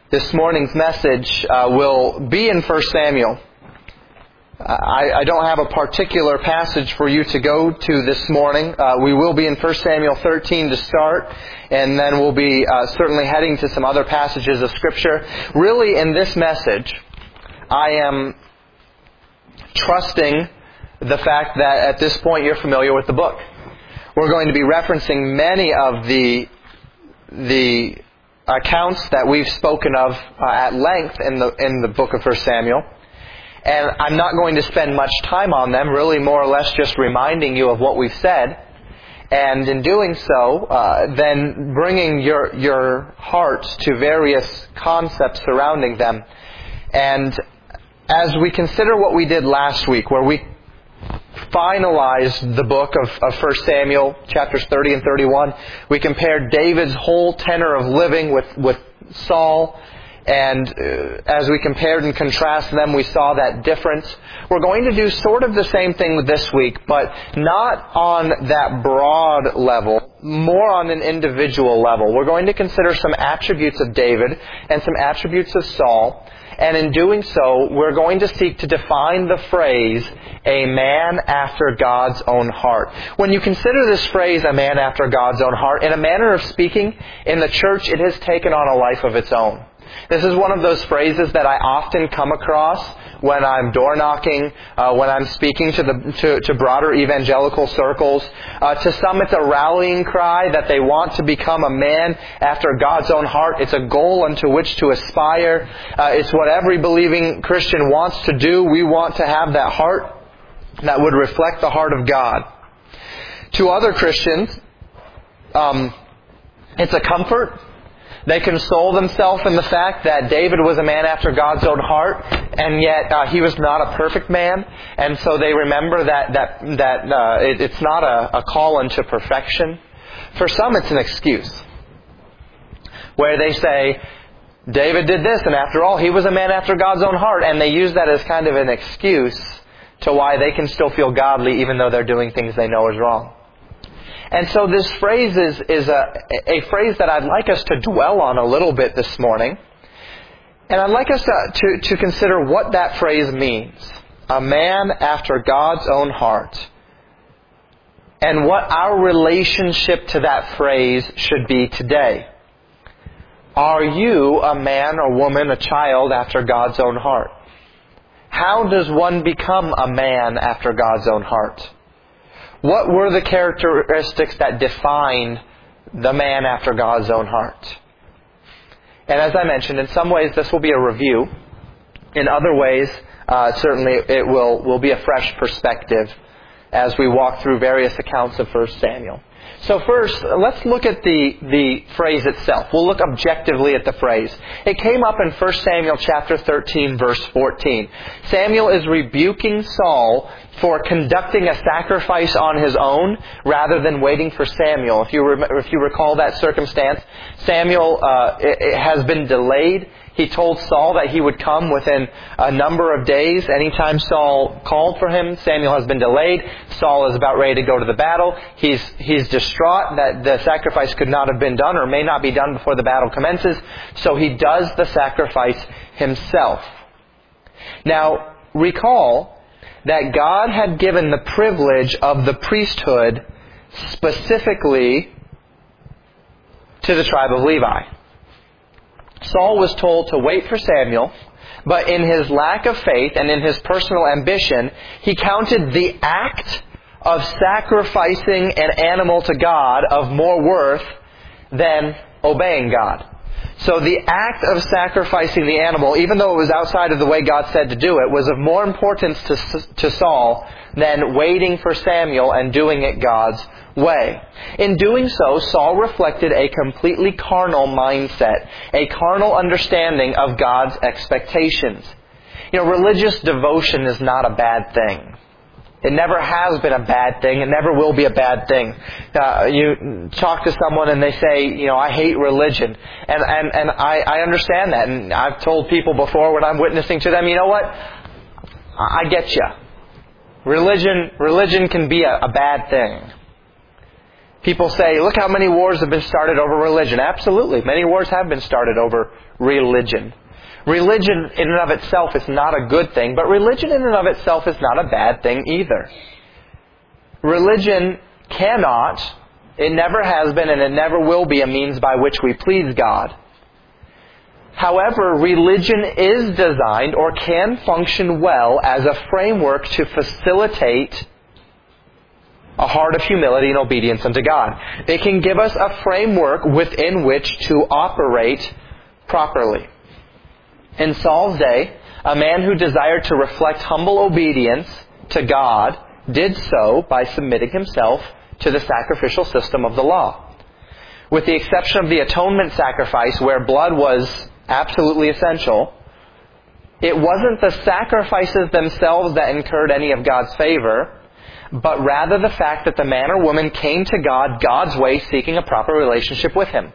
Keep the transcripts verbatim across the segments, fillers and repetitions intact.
This morning's message uh, will be in First Samuel. I, I don't have a particular passage for you to go to this morning. Uh, we will be in First Samuel thirteen to start, and then we'll be uh, certainly heading to some other passages of Scripture. Really, in this message, I am trusting the fact that at this point you're familiar with the book. We're going to be referencing many of the the accounts that we've spoken of uh, at length in the in the book of First Samuel. And I'm not going to spend much time on them, really more or less just reminding you of what we've said. And in doing so, uh, then bringing your your hearts to various concepts surrounding them. And as we consider what we did last week, where we finalized the book of, of First Samuel, chapters thirty and thirty-one. We compared David's whole tenor of living with, with Saul. And uh, as we compared and contrasted them, we saw that difference. We're going to do sort of the same thing this week, but not on that broad level, more on an individual level. We're going to consider some attributes of David and some attributes of Saul. And in doing so, we're going to seek to define the phrase, a man after God's own heart. When you consider this phrase, a man after God's own heart, in a manner of speaking, in the church it has taken on a life of its own. This is one of those phrases that I often come across when I'm door knocking, uh, when I'm speaking to the to, to broader evangelical circles. Uh, to some, it's a rallying cry that they want to become a man after God's own heart. It's a goal unto which to aspire. Uh, it's what every believing Christian wants to do. We want to have that heart that would reflect the heart of God. To other Christians, um, it's a comfort. They console themselves in the fact that David was a man after God's own heart, and yet uh, he was not a perfect man. And so they remember that that that uh, it, it's not a, a call unto perfection. For some, it's an excuse, where they say, David did this, and after all, he was a man after God's own heart. And they use that as kind of an excuse to why they can still feel godly even though they're doing things they know is wrong. And so this phrase is, is a, a phrase that I'd like us to dwell on a little bit this morning. And I'd like us to, to, to consider what that phrase means. A man after God's own heart. And what our relationship to that phrase should be today. Are you a man or woman, a child after God's own heart? How does one become a man after God's own heart? What were the characteristics that defined the man after God's own heart? And as I mentioned, in some ways this will be a review. In other ways, uh, certainly it will, will be a fresh perspective as we walk through various accounts of First Samuel. So first, let's look at the, the phrase itself. We'll look objectively at the phrase. It came up in First Samuel chapter thirteen, verse fourteen. Samuel is rebuking Saul for conducting a sacrifice on his own rather than waiting for Samuel. If you re- if you recall that circumstance, Samuel uh, it, it has been delayed. He told Saul that he would come within a number of days. Anytime Saul called for him, Samuel has been delayed. Saul is about ready to go to the battle. He's he's distraught that the sacrifice could not have been done or may not be done before the battle commences. So he does the sacrifice himself. Now, recall that God had given the privilege of the priesthood specifically to the tribe of Levi. Saul was told to wait for Samuel, but in his lack of faith and in his personal ambition, he counted the act of sacrificing an animal to God of more worth than obeying God. So the act of sacrificing the animal, even though it was outside of the way God said to do it, was of more importance to, to Saul than waiting for Samuel and doing it God's way. In doing so, Saul reflected a completely carnal mindset, a carnal understanding of God's expectations. You know, religious devotion is not a bad thing. It never has been a bad thing. It never will be a bad thing. Uh, you talk to someone and they say, you know, I hate religion. And, and, and I, I understand that. And I've told people before when I'm witnessing to them, you know what? I get you. Religion, religion can be a, a bad thing. People say, look how many wars have been started over religion. Absolutely. Many wars have been started over religion. Religion in and of itself is not a good thing, but religion in and of itself is not a bad thing either. Religion cannot, it never has been, and it never will be a means by which we please God. However, religion is designed or can function well as a framework to facilitate a heart of humility and obedience unto God. It can give us a framework within which to operate properly. In Saul's day, a man who desired to reflect humble obedience to God did so by submitting himself to the sacrificial system of the law. With the exception of the atonement sacrifice, where blood was absolutely essential, it wasn't the sacrifices themselves that incurred any of God's favor, but rather the fact that the man or woman came to God God's way, seeking a proper relationship with Him.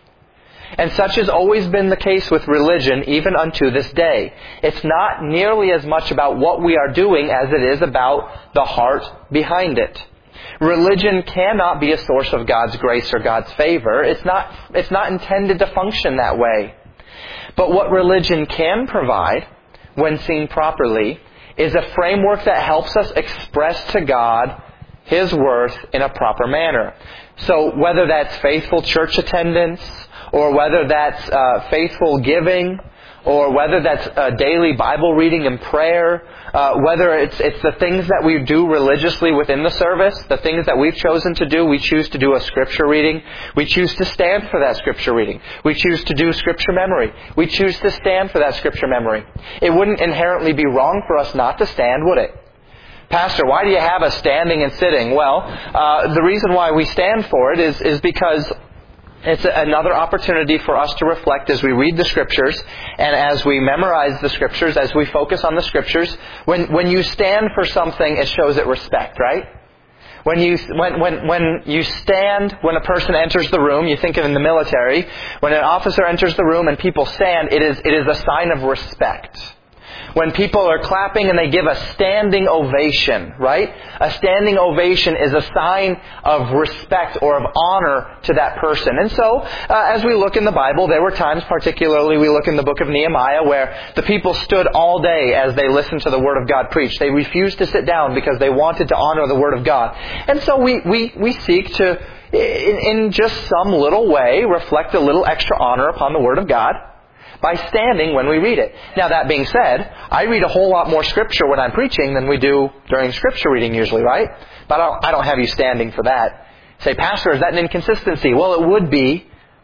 And such has always been the case with religion, even unto this day. It's not nearly as much about what we are doing as it is about the heart behind it. Religion cannot be a source of God's grace or God's favor. It's not, it's not intended to function that way. But what religion can provide, when seen properly, is a framework that helps us express to God His worth in a proper manner. So whether that's faithful church attendance, or whether that's uh, faithful giving, or whether that's uh, daily Bible reading and prayer, uh, whether it's it's the things that we do religiously within the service, the things that we've chosen to do. We choose to do a scripture reading. We choose to stand for that scripture reading. We choose to do scripture memory. We choose to stand for that scripture memory. It wouldn't inherently be wrong for us not to stand, would it? Pastor, why do you have us standing and sitting? Well, uh, the reason why we stand for it is, is because it's another opportunity for us to reflect as we read the Scriptures and as we memorize the Scriptures, as we focus on the Scriptures. When when you stand for something, it shows it respect, right? When you when when when you stand, when a person enters the room, you think of in the military, when an officer enters the room and people stand, it is it is a sign of respect. When people are clapping and they give a standing ovation, right? A standing ovation is a sign of respect or of honor to that person. And so, uh, as we look in the Bible, there were times, particularly we look in the book of Nehemiah, where the people stood all day as they listened to the Word of God preached. They refused to sit down because they wanted to honor the Word of God. And so we, we, we seek to, in, in just some little way, reflect a little extra honor upon the Word of God by standing when we read it. Now, that being said, I read a whole lot more Scripture when I'm preaching than we do during Scripture reading usually, right? But I don't, I don't have you standing for that. Say, Pastor, is that an inconsistency? Well, it would be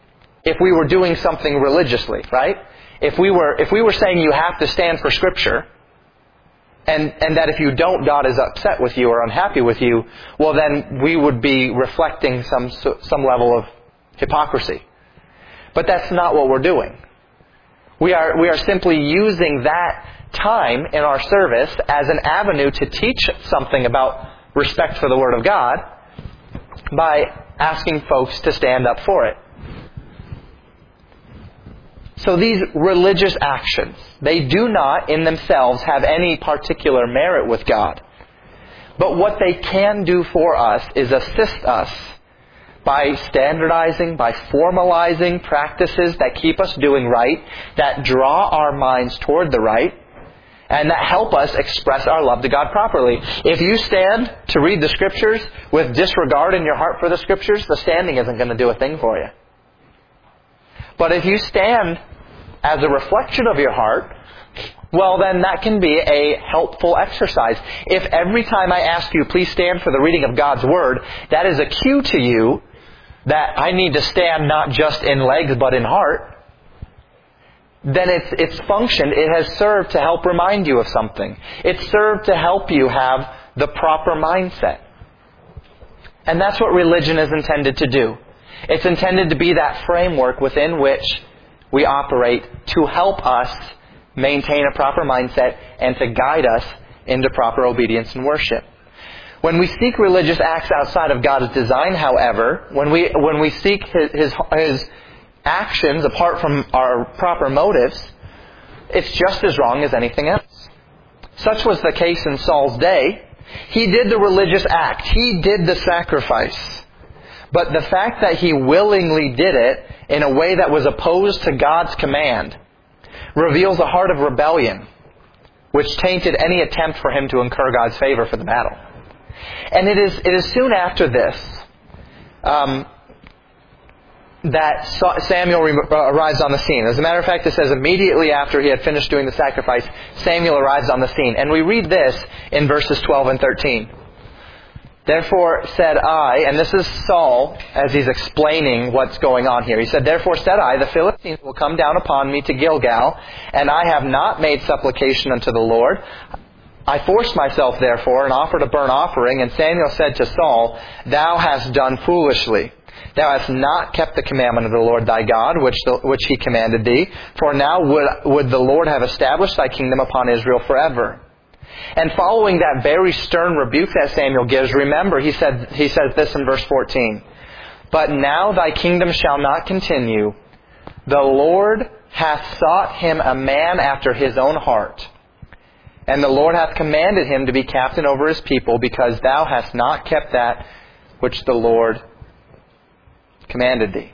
if we were doing something religiously, right? If we were if we were saying you have to stand for Scripture, and, and that if you don't, God is upset with you or unhappy with you, well, then we would be reflecting some some level of hypocrisy. But that's not what we're doing. We are we are simply using that time in our service as an avenue to teach something about respect for the Word of God by asking folks to stand up for it. So these religious actions, they do not in themselves have any particular merit with God. But what they can do for us is assist us by standardizing, by formalizing practices that keep us doing right, that draw our minds toward the right, and that help us express our love to God properly. If you stand to read the Scriptures with disregard in your heart for the Scriptures, the standing isn't going to do a thing for you. But if you stand as a reflection of your heart, well, then that can be a helpful exercise. If every time I ask you, please stand for the reading of God's Word, that is a cue to you that I need to stand not just in legs but in heart, then it's, it's functioned. It has served to help remind you of something. It's served to help you have the proper mindset. And that's what religion is intended to do. It's intended to be that framework within which we operate to help us maintain a proper mindset and to guide us into proper obedience and worship. When we seek religious acts outside of God's design, however, when we when we seek His, his, his actions apart from our proper motives, it's just as wrong as anything else. Such was the case in Saul's day. He did the religious act. He did the sacrifice. But the fact that he willingly did it in a way that was opposed to God's command reveals a heart of rebellion, which tainted any attempt for him to incur God's favor for the battle. And it is, it is soon after this um, that Samuel arrives on the scene. As a matter of fact, it says immediately after he had finished doing the sacrifice, Samuel arrives on the scene. And we read this in verses twelve and thirteen. Therefore said I, and this is Saul as he's explaining what's going on here. He said, Therefore said I, the Philistines will come down upon me to Gilgal, and I have not made supplication unto the Lord. I forced myself therefore and offered a burnt offering, and Samuel said to Saul, Thou hast done foolishly. Thou hast not kept the commandment of the Lord thy God, which the, which He commanded thee. For now would, would the Lord have established thy kingdom upon Israel forever. And following that very stern rebuke that Samuel gives, remember, he said he says this in verse fourteen. But now thy kingdom shall not continue. The Lord hath sought him a man after his own heart. And the Lord hath commanded him to be captain over his people, because thou hast not kept that which the Lord commanded thee.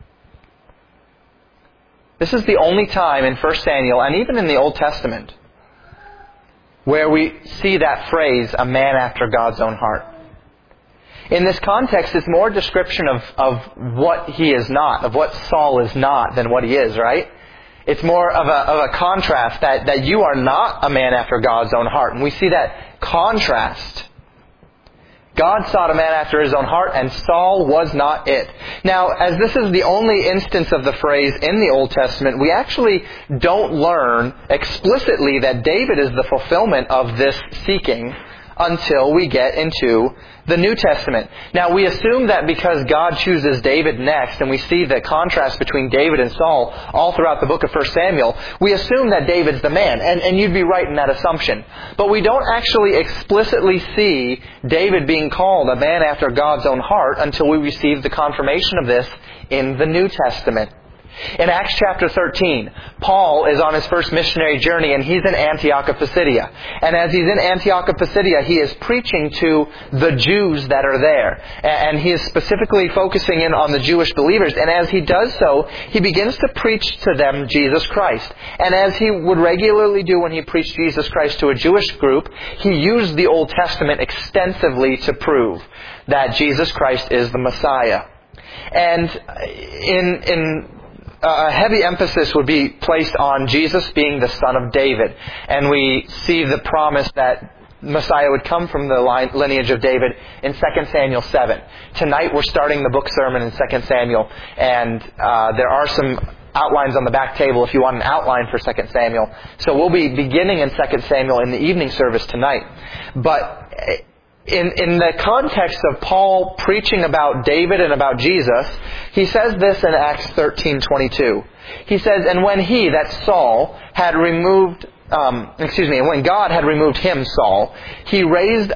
This is the only time in First Samuel, and even in the Old Testament, where we see that phrase, a man after God's own heart. In this context, it's more a description of, of what he is not, of what Saul is not, than what he is, right? It's more of a, of a contrast that, that you are not a man after God's own heart. And we see that contrast. God sought a man after His own heart, and Saul was not it. Now, as this is the only instance of the phrase in the Old Testament, we actually don't learn explicitly that David is the fulfillment of this seeking until we get into the New Testament. Now, we assume that because God chooses David next, and we see the contrast between David and Saul all throughout the book of First Samuel, we assume that David's the man, and, and you'd be right in that assumption. But we don't actually explicitly see David being called a man after God's own heart until we receive the confirmation of this in the New Testament. In Acts chapter thirteen, Paul is on his first missionary journey, and he's in Antioch of Pisidia. And as he's in Antioch of Pisidia, he is preaching to the Jews that are there. And he is specifically focusing in on the Jewish believers. And as he does so, he begins to preach to them Jesus Christ. And as he would regularly do when he preached Jesus Christ to a Jewish group, he used the Old Testament extensively to prove that Jesus Christ is the Messiah. And in... in a heavy emphasis would be placed on Jesus being the son of David. And we see the promise that Messiah would come from the lineage of David in Second Samuel seven. Tonight we're starting the book sermon in Second Samuel. And uh, there are some outlines on the back table if you want an outline for Second Samuel. So we'll be beginning in Second Samuel in the evening service tonight. But In, in the context of Paul preaching about David and about Jesus, he says this in Acts thirteen twenty-two. He says, And when he, that Saul, had removed, um, excuse me, when God had removed him, Saul, He raised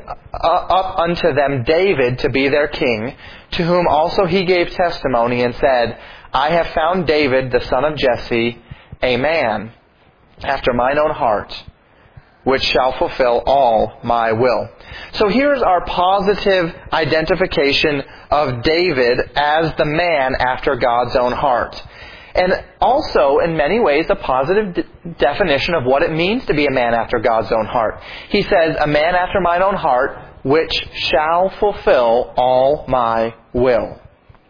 up unto them David to be their king, to whom also He gave testimony and said, I have found David, the son of Jesse, a man after mine own heart, which shall fulfill all my will. So here's our positive identification of David as the man after God's own heart. And also, in many ways, a positive de- definition of what it means to be a man after God's own heart. He says, a man after mine own heart, which shall fulfill all my will.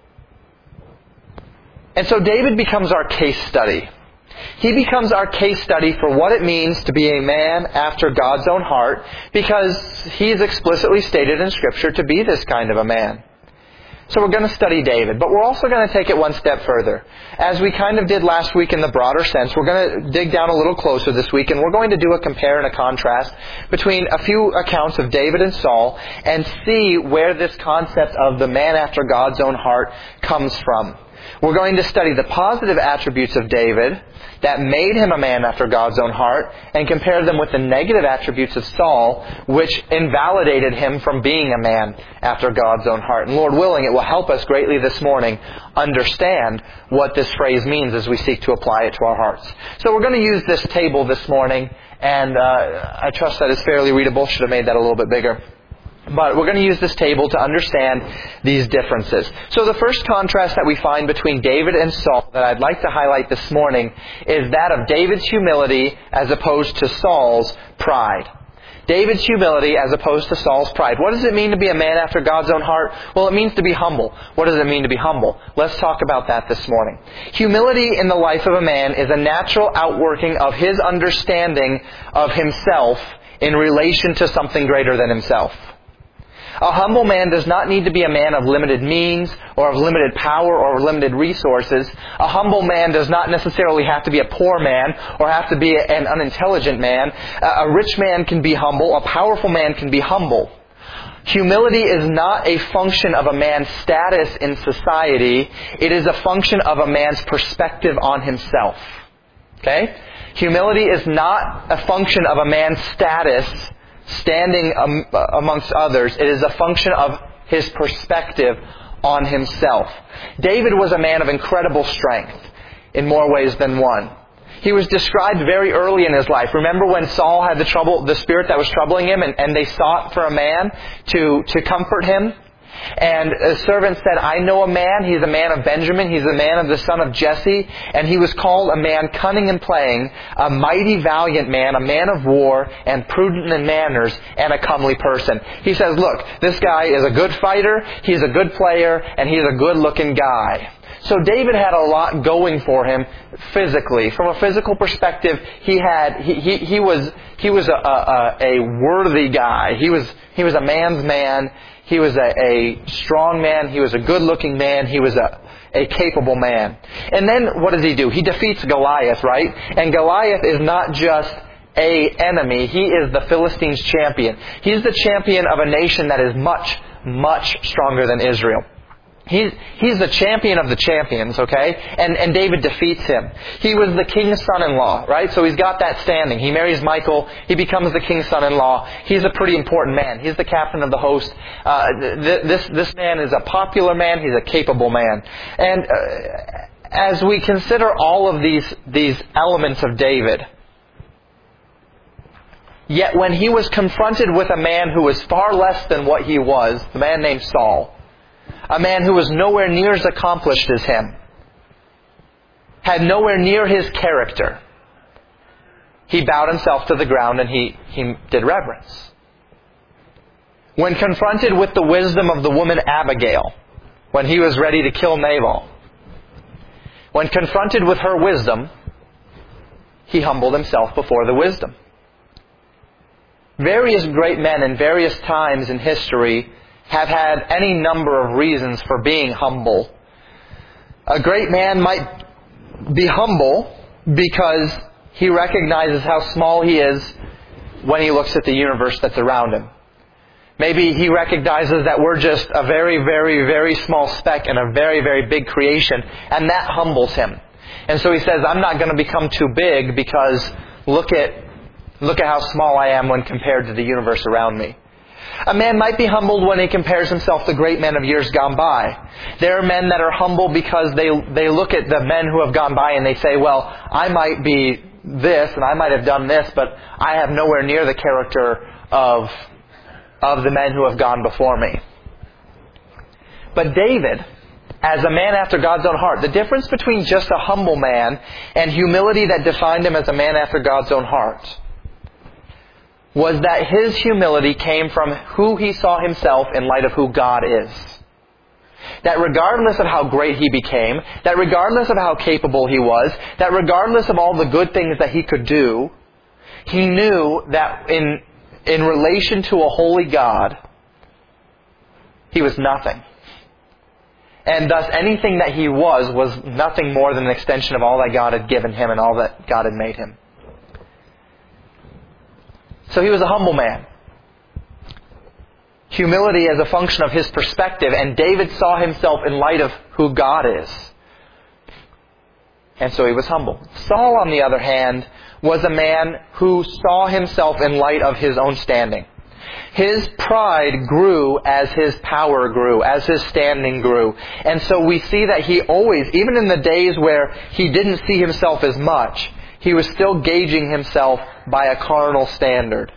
And so David becomes our case study. He becomes our case study for what it means to be a man after God's own heart, because he is explicitly stated in Scripture to be this kind of a man. So we're going to study David, but we're also going to take it one step further. As we kind of did last week in the broader sense, we're going to dig down a little closer this week, and we're going to do a compare and a contrast between a few accounts of David and Saul and see where this concept of the man after God's own heart comes from. We're going to study the positive attributes of David that made him a man after God's own heart and compare them with the negative attributes of Saul, which invalidated him from being a man after God's own heart. And Lord willing, it will help us greatly this morning understand what this phrase means as we seek to apply it to our hearts. So we're going to use this table this morning, and uh, I trust that it's fairly readable. Should have made that a little bit bigger. But we're going to use this table to understand these differences. So the first contrast that we find between David and Saul that I'd like to highlight this morning is that of David's humility as opposed to Saul's pride. David's humility as opposed to Saul's pride. What does it mean to be a man after God's own heart? Well, it means to be humble. What does it mean to be humble? Let's talk about that this morning. Humility in the life of a man is a natural outworking of his understanding of himself in relation to something greater than himself. A humble man does not need to be a man of limited means or of limited power or limited resources. A humble man does not necessarily have to be a poor man or have to be an unintelligent man. A rich man can be humble. A powerful man can be humble. Humility is not a function of a man's status in society. It is a function of a man's perspective on himself. Okay? Humility is not a function of a man's status standing um, amongst others. It is a function of his perspective on himself. David was a man of incredible strength in more ways than one. He was described very early in his life. Remember when Saul had the trouble, the spirit that was troubling him, and, and they sought for a man to, to comfort him? And a servant said, I know a man, he's a man of Benjamin, he's a man of the son of Jesse, and he was called a man cunning in playing, a mighty valiant man, a man of war, and prudent in manners, and a comely person. He says, look, this guy is a good fighter, he's a good player, and he's a good looking guy. So David had a lot going for him physically. From a physical perspective, he had he he, he was he was a, a a worthy guy. He was he was a man's man. He was a, a strong man. He was a good-looking man. He was a, a capable man. And then what does he do? He defeats Goliath, right? And Goliath is not just a enemy. He is the Philistines' champion. He's the champion of a nation that is much, much stronger than Israel. He's, he's the champion of the champions, okay? And, and David defeats him. He was the king's son-in-law, right? So he's got that standing. He marries Michal. He becomes the king's son-in-law. He's a pretty important man. He's the captain of the host. Uh, th- this, this man is a popular man. He's a capable man. And uh, as we consider all of these, these elements of David, yet when he was confronted with a man who was far less than what he was, the man named Saul, a man who was nowhere near as accomplished as him, had nowhere near his character, he bowed himself to the ground and he, he did reverence. When confronted with the wisdom of the woman Abigail, when he was ready to kill Nabal, when confronted with her wisdom, he humbled himself before the wisdom. Various great men in various times in history have had any number of reasons for being humble. A great man might be humble because he recognizes how small he is when he looks at the universe that's around him. Maybe he recognizes that we're just a very, very, very small speck in a very, very big creation, and that humbles him. And so he says, I'm not going to become too big because look at, look at how small I am when compared to the universe around me. A man might be humbled when he compares himself to great men of years gone by. There are men that are humble because they they look at the men who have gone by and they say, well, I might be this and I might have done this, but I have nowhere near the character of, of the men who have gone before me. But David, as a man after God's own heart, the difference between just a humble man and humility that defined him as a man after God's own heart was that his humility came from who he saw himself in light of who God is. That regardless of how great he became, that regardless of how capable he was, that regardless of all the good things that he could do, he knew that in, in relation to a holy God, he was nothing. And thus anything that he was was nothing more than an extension of all that God had given him and all that God had made him. So he was a humble man. Humility as a function of his perspective, and David saw himself in light of who God is. And so he was humble. Saul, on the other hand, was a man who saw himself in light of his own standing. His pride grew as his power grew, as his standing grew. And so we see that he always, even in the days where he didn't see himself as much, he was still gauging himself by a carnal standard.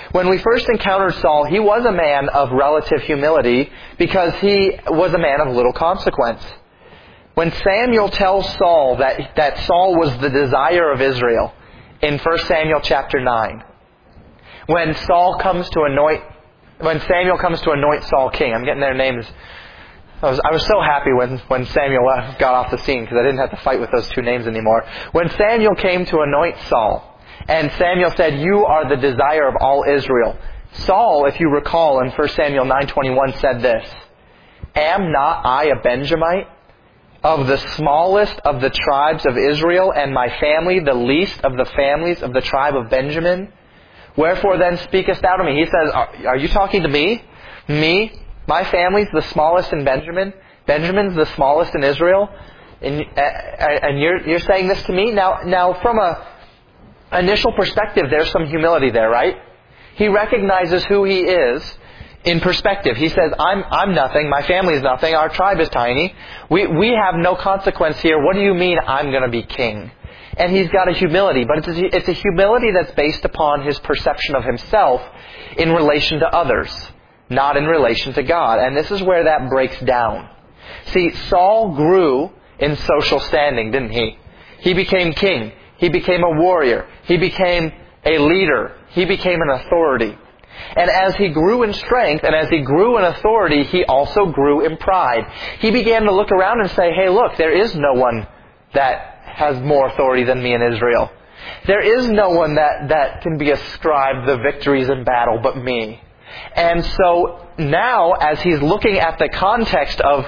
When we first encountered Saul, he was a man of relative humility because he was a man of little consequence. When Samuel tells Saul that, that Saul was the desire of Israel in First Samuel chapter nine, when Saul comes to anoint, when Samuel comes to anoint Saul king, I'm getting their names. I was, I was so happy when, when Samuel got off the scene because I didn't have to fight with those two names anymore. When Samuel came to anoint Saul, and Samuel said, "You are the desire of all Israel." Saul, if you recall in First Samuel nine twenty-one, said this, "Am not I a Benjamite, of the smallest of the tribes of Israel, and my family the least of the families of the tribe of Benjamin? Wherefore then speakest thou to me?" He says, are, are you talking to me? Me? My family's the smallest in Benjamin? Benjamin's the smallest in Israel? And, and you're, you're saying this to me? Now, now from a initial perspective, there's some humility there, right? He recognizes who he is in perspective. He says, I'm, I'm nothing, my family is nothing, our tribe is tiny, we, we have no consequence here, what do you mean I'm going to be king? And he's got a humility, but it's a, it's a humility that's based upon his perception of himself in relation to others, not in relation to God. And this is where that breaks down. See, Saul grew in social standing, didn't he? He became king. He became a warrior. He became a leader. He became an authority. And as he grew in strength and as he grew in authority, he also grew in pride. He began to look around and say, hey, look, there is no one that has more authority than me in Israel. There is no one that, that can be ascribed the victories in battle but me. And so now, as he's looking at the context of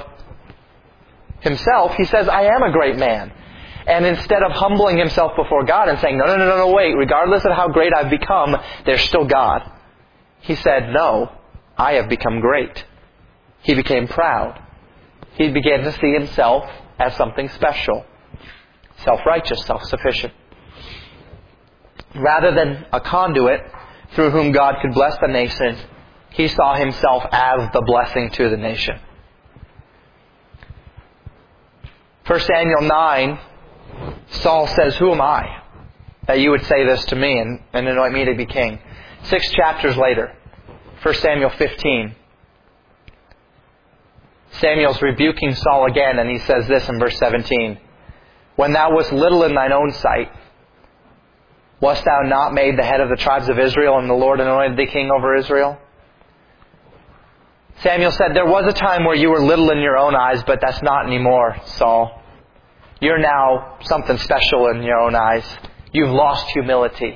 himself, he says, I am a great man. And instead of humbling himself before God and saying, no, no, no, no, no, wait, regardless of how great I've become, there's still God. He said, no, I have become great. He became proud. He began to see himself as something special, self-righteous, self-sufficient. Rather than a conduit through whom God could bless the nation, he saw himself as the blessing to the nation. First Samuel nine, Saul says, who am I that you would say this to me and, and anoint me to be king? Six chapters later, First Samuel fifteen, Samuel's rebuking Saul again, and he says this in verse seventeen. When thou wast little in thine own sight, wast thou not made the head of the tribes of Israel, and the Lord anointed thee king over Israel? Samuel said, there was a time where you were little in your own eyes, but that's not anymore, Saul. You're now something special in your own eyes. You've lost humility.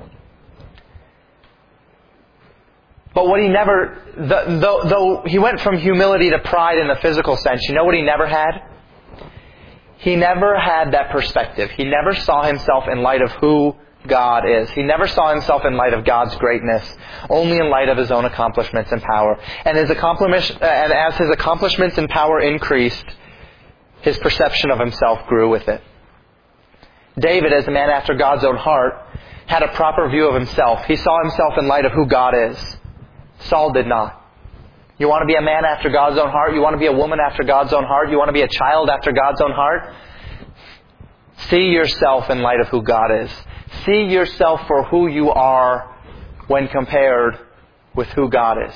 But what he never, though, though he went from humility to pride in the physical sense, you know what he never had? He never had that perspective. He never saw himself in light of who God is. He never saw himself in light of God's greatness, only in light of his own accomplishments and power. And his accomplishments, and as his accomplishments and power increased, his perception of himself grew with it. David, as a man after God's own heart, had a proper view of himself. He saw himself in light of who God is. Saul did not. You want to be a man after God's own heart? You want to be a woman after God's own heart? You want to be a child after God's own heart? See yourself in light of who God is. See yourself for who you are when compared with who God is.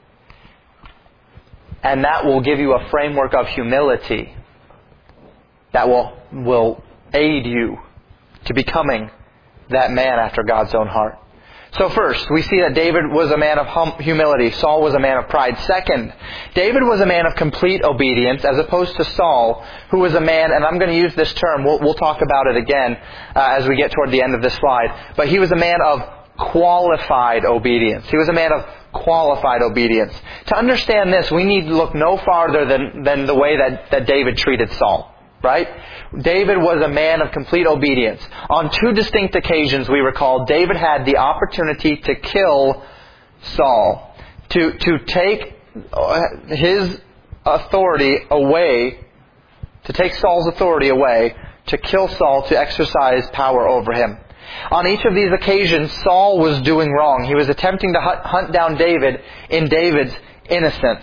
And that will give you a framework of humility that will, will aid you to becoming that man after God's own heart. So first, we see that David was a man of hum- humility. Saul was a man of pride. Second, David was a man of complete obedience as opposed to Saul, who was a man, and I'm going to use this term, we'll, we'll talk about it again uh, as we get toward the end of this slide, but he was a man of qualified obedience. He was a man of qualified obedience. To understand this, we need to look no farther than, than the way that, that David treated Saul. Right? David was a man of complete obedience. On two distinct occasions, we recall, David had the opportunity to kill Saul. To, to take his authority away, to take Saul's authority away, to kill Saul, to exercise power over him. On each of these occasions, Saul was doing wrong. He was attempting to hunt down David in David's innocence.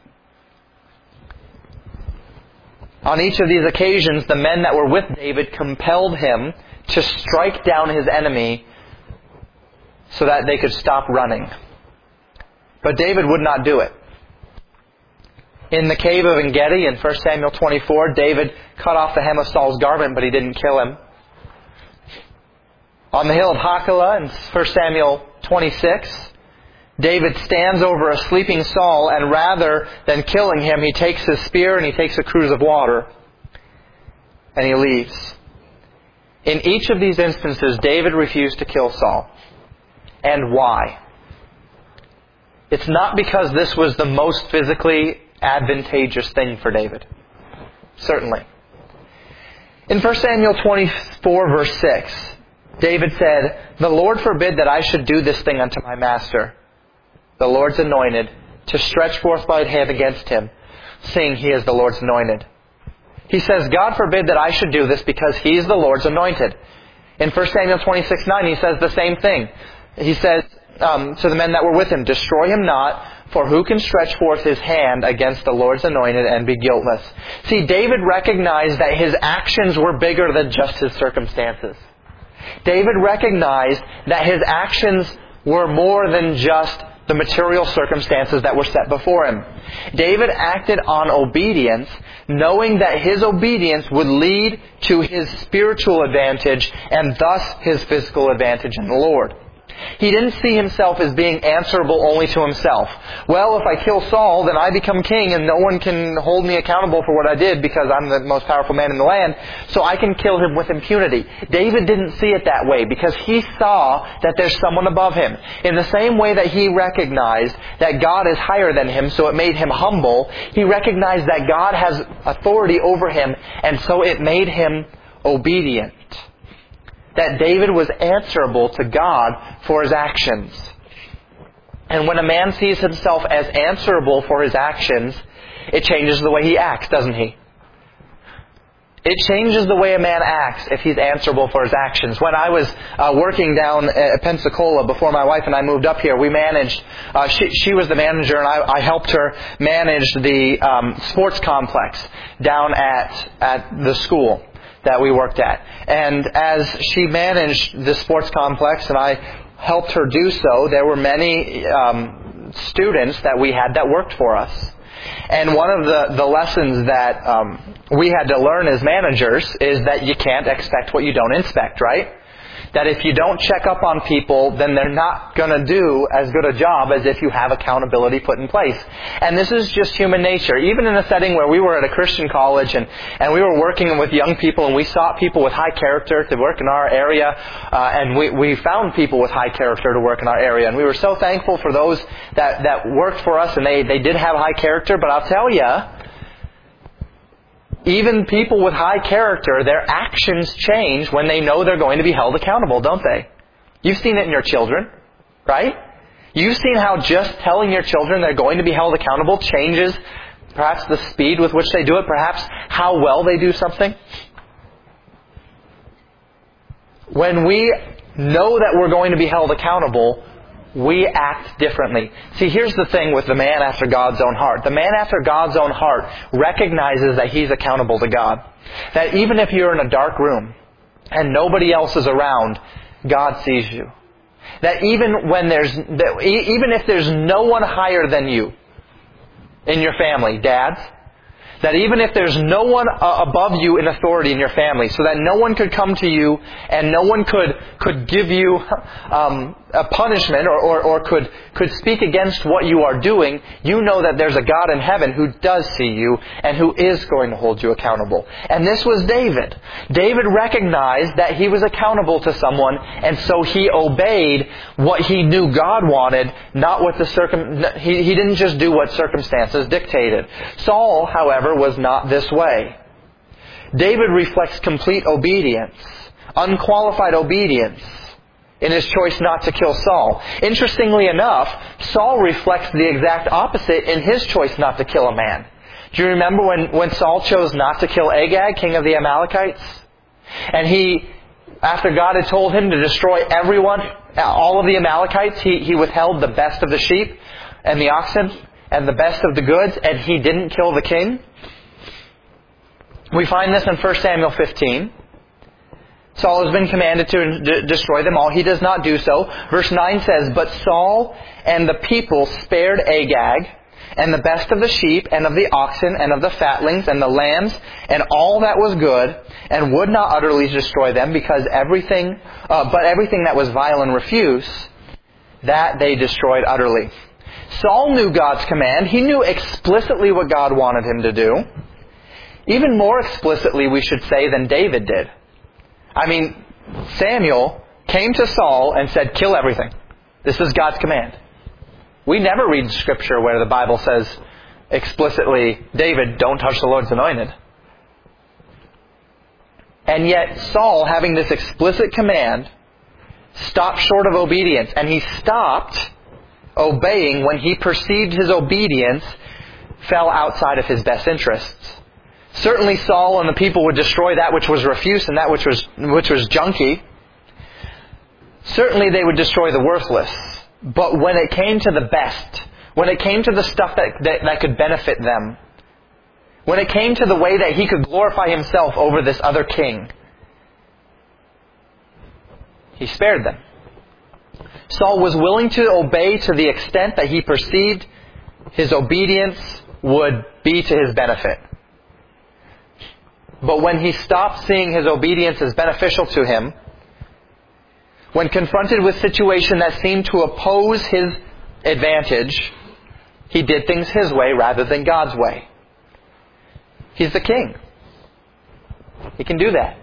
On each of these occasions, the men that were with David compelled him to strike down his enemy so that they could stop running. But David would not do it. In the cave of En-gedi in First Samuel twenty-four, David cut off the hem of Saul's garment, but he didn't kill him. On the hill of Hachilah in First Samuel twenty-six, David stands over a sleeping Saul, and rather than killing him, he takes his spear and he takes a cruse of water, and he leaves. In each of these instances, David refused to kill Saul. And why? It's not because this was the most physically advantageous thing for David. Certainly. In First Samuel twenty-four, verse six, David said, "The Lord forbid that I should do this thing unto my master, the Lord's anointed, to stretch forth my hand against him, seeing he is the Lord's anointed." He says, God forbid that I should do this because he is the Lord's anointed. In First Samuel twenty-six, nine, he says the same thing. He says um, to the men that were with him, "Destroy him not, for who can stretch forth his hand against the Lord's anointed and be guiltless?" See, David recognized that his actions were bigger than just his circumstances. David recognized that his actions were more than just the material circumstances that were set before him. David acted on obedience, knowing that his obedience would lead to his spiritual advantage and thus his physical advantage in the Lord. He didn't see himself as being answerable only to himself. Well, if I kill Saul, then I become king and no one can hold me accountable for what I did because I'm the most powerful man in the land, so I can kill him with impunity. David didn't see it that way because he saw that there's someone above him. In the same way that he recognized that God is higher than him, so it made him humble, he recognized that God has authority over him, and so it made him obedient. That David was answerable to God for his actions. And when a man sees himself as answerable for his actions, it changes the way he acts, doesn't he? It changes the way a man acts if he's answerable for his actions. When I was uh, working down at Pensacola before my wife and I moved up here, we managed, uh, she, she was the manager and I, I helped her manage the um, sports complex down at, at the school that we worked at. And as she managed the sports complex and I helped her do so, there were many um, students that we had that worked for us. And one of the, the lessons that um, we had to learn as managers is that you can't expect what you don't inspect, right? That if you don't check up on people, then they're not going to do as good a job as if you have accountability put in place. And this is just human nature. Even in a setting where we were at a Christian college and, and we were working with young people and we sought people with high character to work in our area, uh, and we, we found people with high character to work in our area. And we were so thankful for those that, that worked for us, and they, they did have high character. But I'll tell you, even people with high character, their actions change when they know they're going to be held accountable, don't they? You've seen it in your children, right? You've seen how just telling your children they're going to be held accountable changes perhaps the speed with which they do it, perhaps how well they do something. When we know that we're going to be held accountable, we act differently. See, here's the thing with the man after God's own heart. The man after God's own heart recognizes that he's accountable to God. That even if you're in a dark room and nobody else is around, God sees you. That even when there's, that even if there's no one higher than you in your family, dads, that even if there's no one uh, above you in authority in your family, so that no one could come to you and no one could could give you um, a punishment or, or, or could could speak against what you are doing, you know that there's a God in heaven who does see you and who is going to hold you accountable. And this was David. David recognized that he was accountable to someone, and so he obeyed what he knew God wanted, not what the circum. He, he didn't just do what circumstances dictated. Saul, however, was not this way. David reflects complete obedience, unqualified obedience, in his choice not to kill Saul. Interestingly enough, Saul reflects the exact opposite in his choice not to kill a man. Do you remember when, when Saul chose not to kill Agag, king of the Amalekites? And he, after God had told him to destroy everyone, all of the Amalekites, he, he withheld the best of the sheep and the oxen and the best of the goods, and he didn't kill the king. We find this in First Samuel fifteen. Saul has been commanded to d- destroy them all. He does not do so. Verse nine says, "But Saul and the people spared Agag, and the best of the sheep, and of the oxen, and of the fatlings, and the lambs, and all that was good, and would not utterly destroy them, because everything, uh, but everything that was vile and refuse, that they destroyed utterly." Saul knew God's command. He knew explicitly what God wanted him to do. Even more explicitly, we should say, than David did. I mean, Samuel came to Saul and said, "Kill everything. This is God's command." We never read Scripture where the Bible says explicitly, "David, don't touch the Lord's anointed." And yet Saul, having this explicit command, stopped short of obedience. And he stopped obeying when he perceived his obedience fell outside of his best interests. Certainly Saul and the people would destroy that which was refuse and that which was which was junky. Certainly they would destroy the worthless. But when it came to the best, when it came to the stuff that, that, that could benefit them, when it came to the way that he could glorify himself over this other king, he spared them. Saul was willing to obey to the extent that he perceived his obedience would be to his benefit. But when he stopped seeing his obedience as beneficial to him, when confronted with situation that seemed to oppose his advantage, he did things his way rather than God's way. He's the king. He can do that.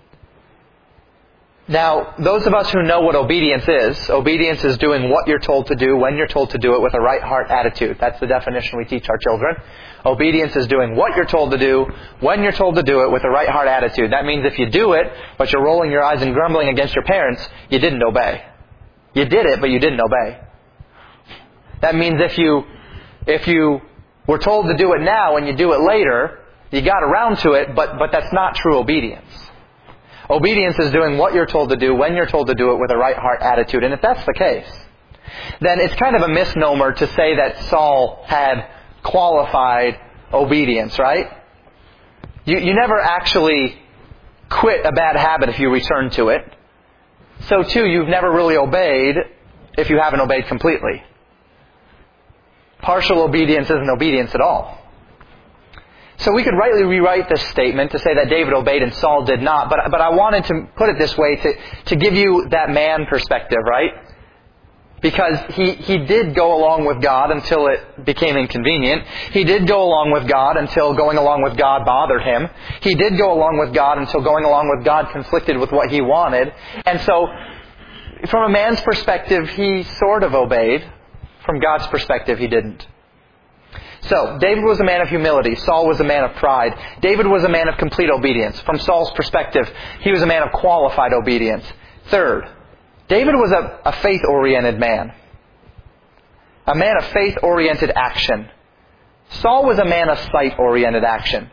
Now, those of us who know what obedience is, obedience is doing what you're told to do when you're told to do it with a right heart attitude. That's the definition we teach our children. Obedience is doing what you're told to do when you're told to do it with a right heart attitude. That means if you do it, but you're rolling your eyes and grumbling against your parents, you didn't obey. You did it, but you didn't obey. That means if you, if you were told to do it now and you do it later, you got around to it, but, but that's not true obedience. Obedience is doing what you're told to do when you're told to do it with a right heart attitude. And if that's the case, then it's kind of a misnomer to say that Saul had qualified obedience, right? You, you never actually quit a bad habit if you return to it. So too, you've never really obeyed if you haven't obeyed completely. Partial obedience isn't obedience at all. So we could rightly rewrite this statement to say that David obeyed and Saul did not, but but I wanted to put it this way to, to give you that man perspective, right? Because he, he did go along with God until it became inconvenient. He did go along with God until going along with God bothered him. He did go along with God until going along with God conflicted with what he wanted. And so, from a man's perspective, he sort of obeyed. From God's perspective, he didn't. So, David was a man of humility. Saul was a man of pride. David was a man of complete obedience. From Saul's perspective, he was a man of qualified obedience. Third, David was a, a faith-oriented man. A man of faith-oriented action. Saul was a man of sight-oriented action.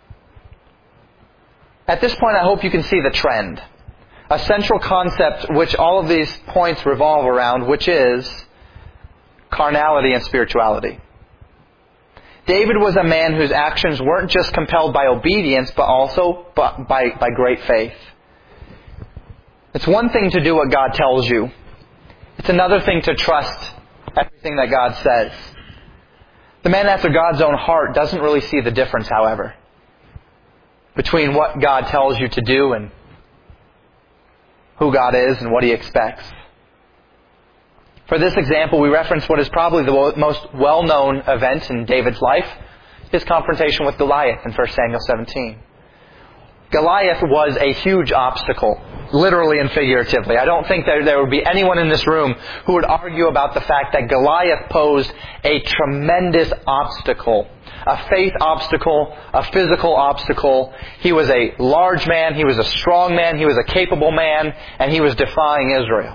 At this point, I hope you can see the trend. A central concept which all of these points revolve around, which is carnality and spirituality. David was a man whose actions weren't just compelled by obedience, but also by, by great faith. It's one thing to do what God tells you. It's another thing to trust everything that God says. The man after God's own heart doesn't really see the difference, however, between what God tells you to do and who God is and what He expects. For this example, we reference what is probably the most well-known event in David's life, his confrontation with Goliath in First Samuel seventeen. Goliath was a huge obstacle, literally and figuratively. I don't think that there would be anyone in this room who would argue about the fact that Goliath posed a tremendous obstacle, a faith obstacle, a physical obstacle. He was a large man, he was a strong man, he was a capable man, and he was defying Israel.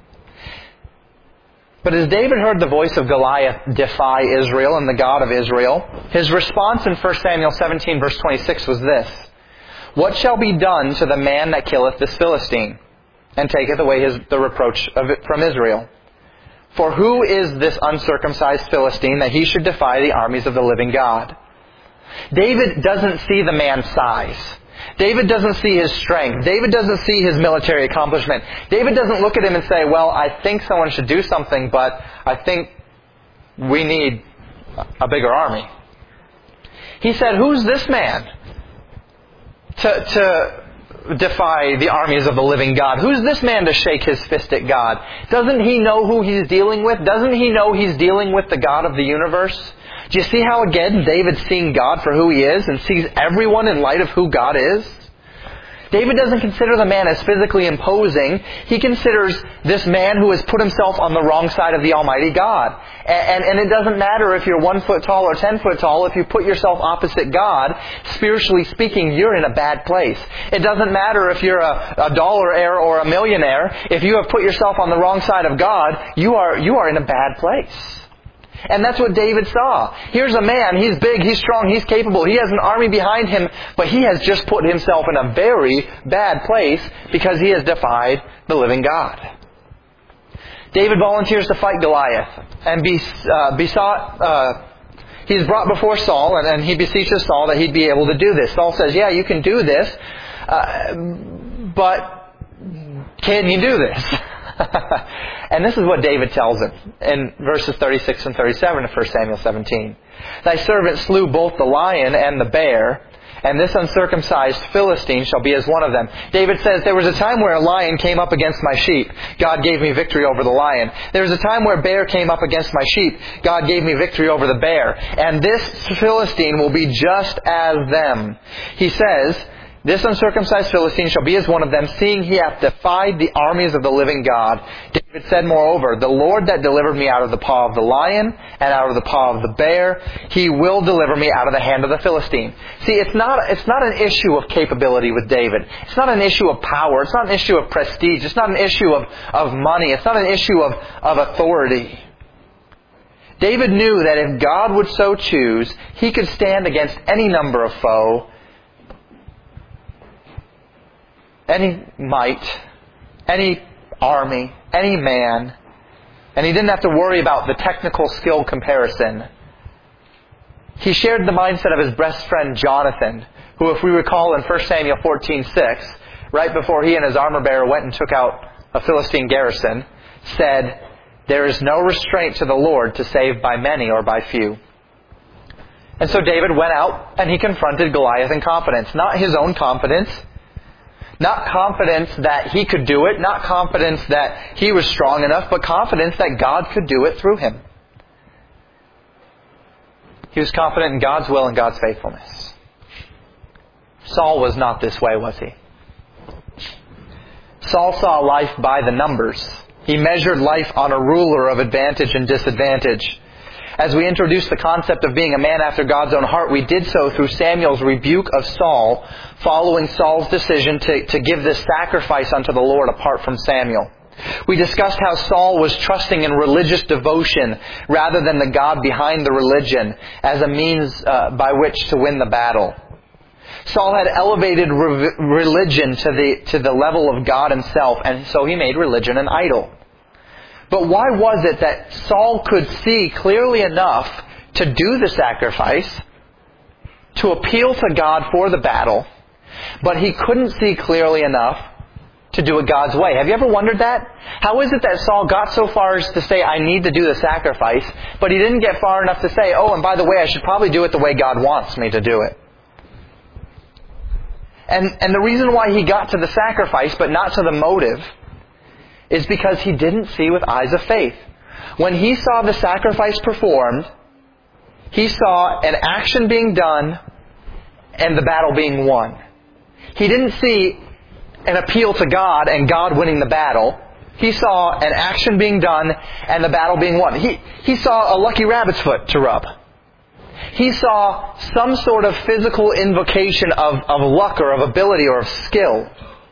But as David heard the voice of Goliath defy Israel and the God of Israel, his response in First Samuel seventeen verse twenty-six was this: "What shall be done to the man that killeth this Philistine, and taketh away his, the reproach of it from Israel? For who is this uncircumcised Philistine that he should defy the armies of the living God?" David doesn't see the man's size. David doesn't see his strength. David doesn't see his military accomplishment. David doesn't look at him and say, well, I think someone should do something, but I think we need a bigger army. He said, who's this man to, to defy the armies of the living God? Who's this man to shake his fist at God? Doesn't he know who he's dealing with? Doesn't he know he's dealing with the God of the universe? Do you see how, again, David's seeing God for who He is and sees everyone in light of who God is? David doesn't consider the man as physically imposing. He considers this man who has put himself on the wrong side of the Almighty God. And, and, and it doesn't matter if you're one foot tall or ten foot tall. If you put yourself opposite God, spiritually speaking, you're in a bad place. It doesn't matter if you're a, a dollar heir or a millionaire. If you have put yourself on the wrong side of God, you are, you are in a bad place. And that's what David saw. Here's a man, he's big, he's strong, he's capable, he has an army behind him, but he has just put himself in a very bad place because he has defied the living God. David volunteers to fight Goliath and be, uh, besought, uh, he's brought before Saul and, and he beseeches Saul that he'd be able to do this. Saul says, yeah, you can do this, uh, but can you do this? And this is what David tells him in verses thirty-six and thirty-seven of First Samuel seventeen. Thy servant slew both the lion and the bear, and this uncircumcised Philistine shall be as one of them. David says, there was a time where a lion came up against my sheep. God gave me victory over the lion. There was a time where a bear came up against my sheep. God gave me victory over the bear. And this Philistine will be just as them. He says, this uncircumcised Philistine shall be as one of them, seeing he hath defied the armies of the living God. David said, moreover, the Lord that delivered me out of the paw of the lion and out of the paw of the bear, He will deliver me out of the hand of the Philistine. See, it's not, it's not an issue of capability with David. It's not an issue of power. It's not an issue of prestige. It's not an issue of, of money. It's not an issue of, of authority. David knew that if God would so choose, he could stand against any number of foe, any might, any army, any man, and he didn't have to worry about the technical skill comparison. He shared the mindset of his best friend Jonathan, who, if we recall in First Samuel fourteen six, right before he and his armor bearer went and took out a Philistine garrison, said, there is no restraint to the Lord to save by many or by few. And so David went out and he confronted Goliath in confidence, not his own confidence, not confidence that he could do it, not confidence that he was strong enough, but confidence that God could do it through him. He was confident in God's will and God's faithfulness. Saul was not this way, was he? Saul saw life by the numbers. He measured life on a ruler of advantage and disadvantage. As we introduced the concept of being a man after God's own heart, we did so through Samuel's rebuke of Saul, following Saul's decision to, to give this sacrifice unto the Lord apart from Samuel. We discussed how Saul was trusting in religious devotion rather than the God behind the religion as a means uh, by which to win the battle. Saul had elevated re- religion to the, to the level of God himself, and so he made religion an idol. But why was it that Saul could see clearly enough to do the sacrifice, to appeal to God for the battle, but he couldn't see clearly enough to do it God's way? Have you ever wondered that? How is it that Saul got so far as to say, I need to do the sacrifice, but he didn't get far enough to say, oh, and by the way, I should probably do it the way God wants me to do it? And, and the reason why he got to the sacrifice, but not to the motive, is because he didn't see with eyes of faith. When he saw the sacrifice performed, he saw an action being done and the battle being won. He didn't see an appeal to God and God winning the battle. He saw an action being done and the battle being won. He, he saw a lucky rabbit's foot to rub. He saw some sort of physical invocation of, of luck or of ability or of skill.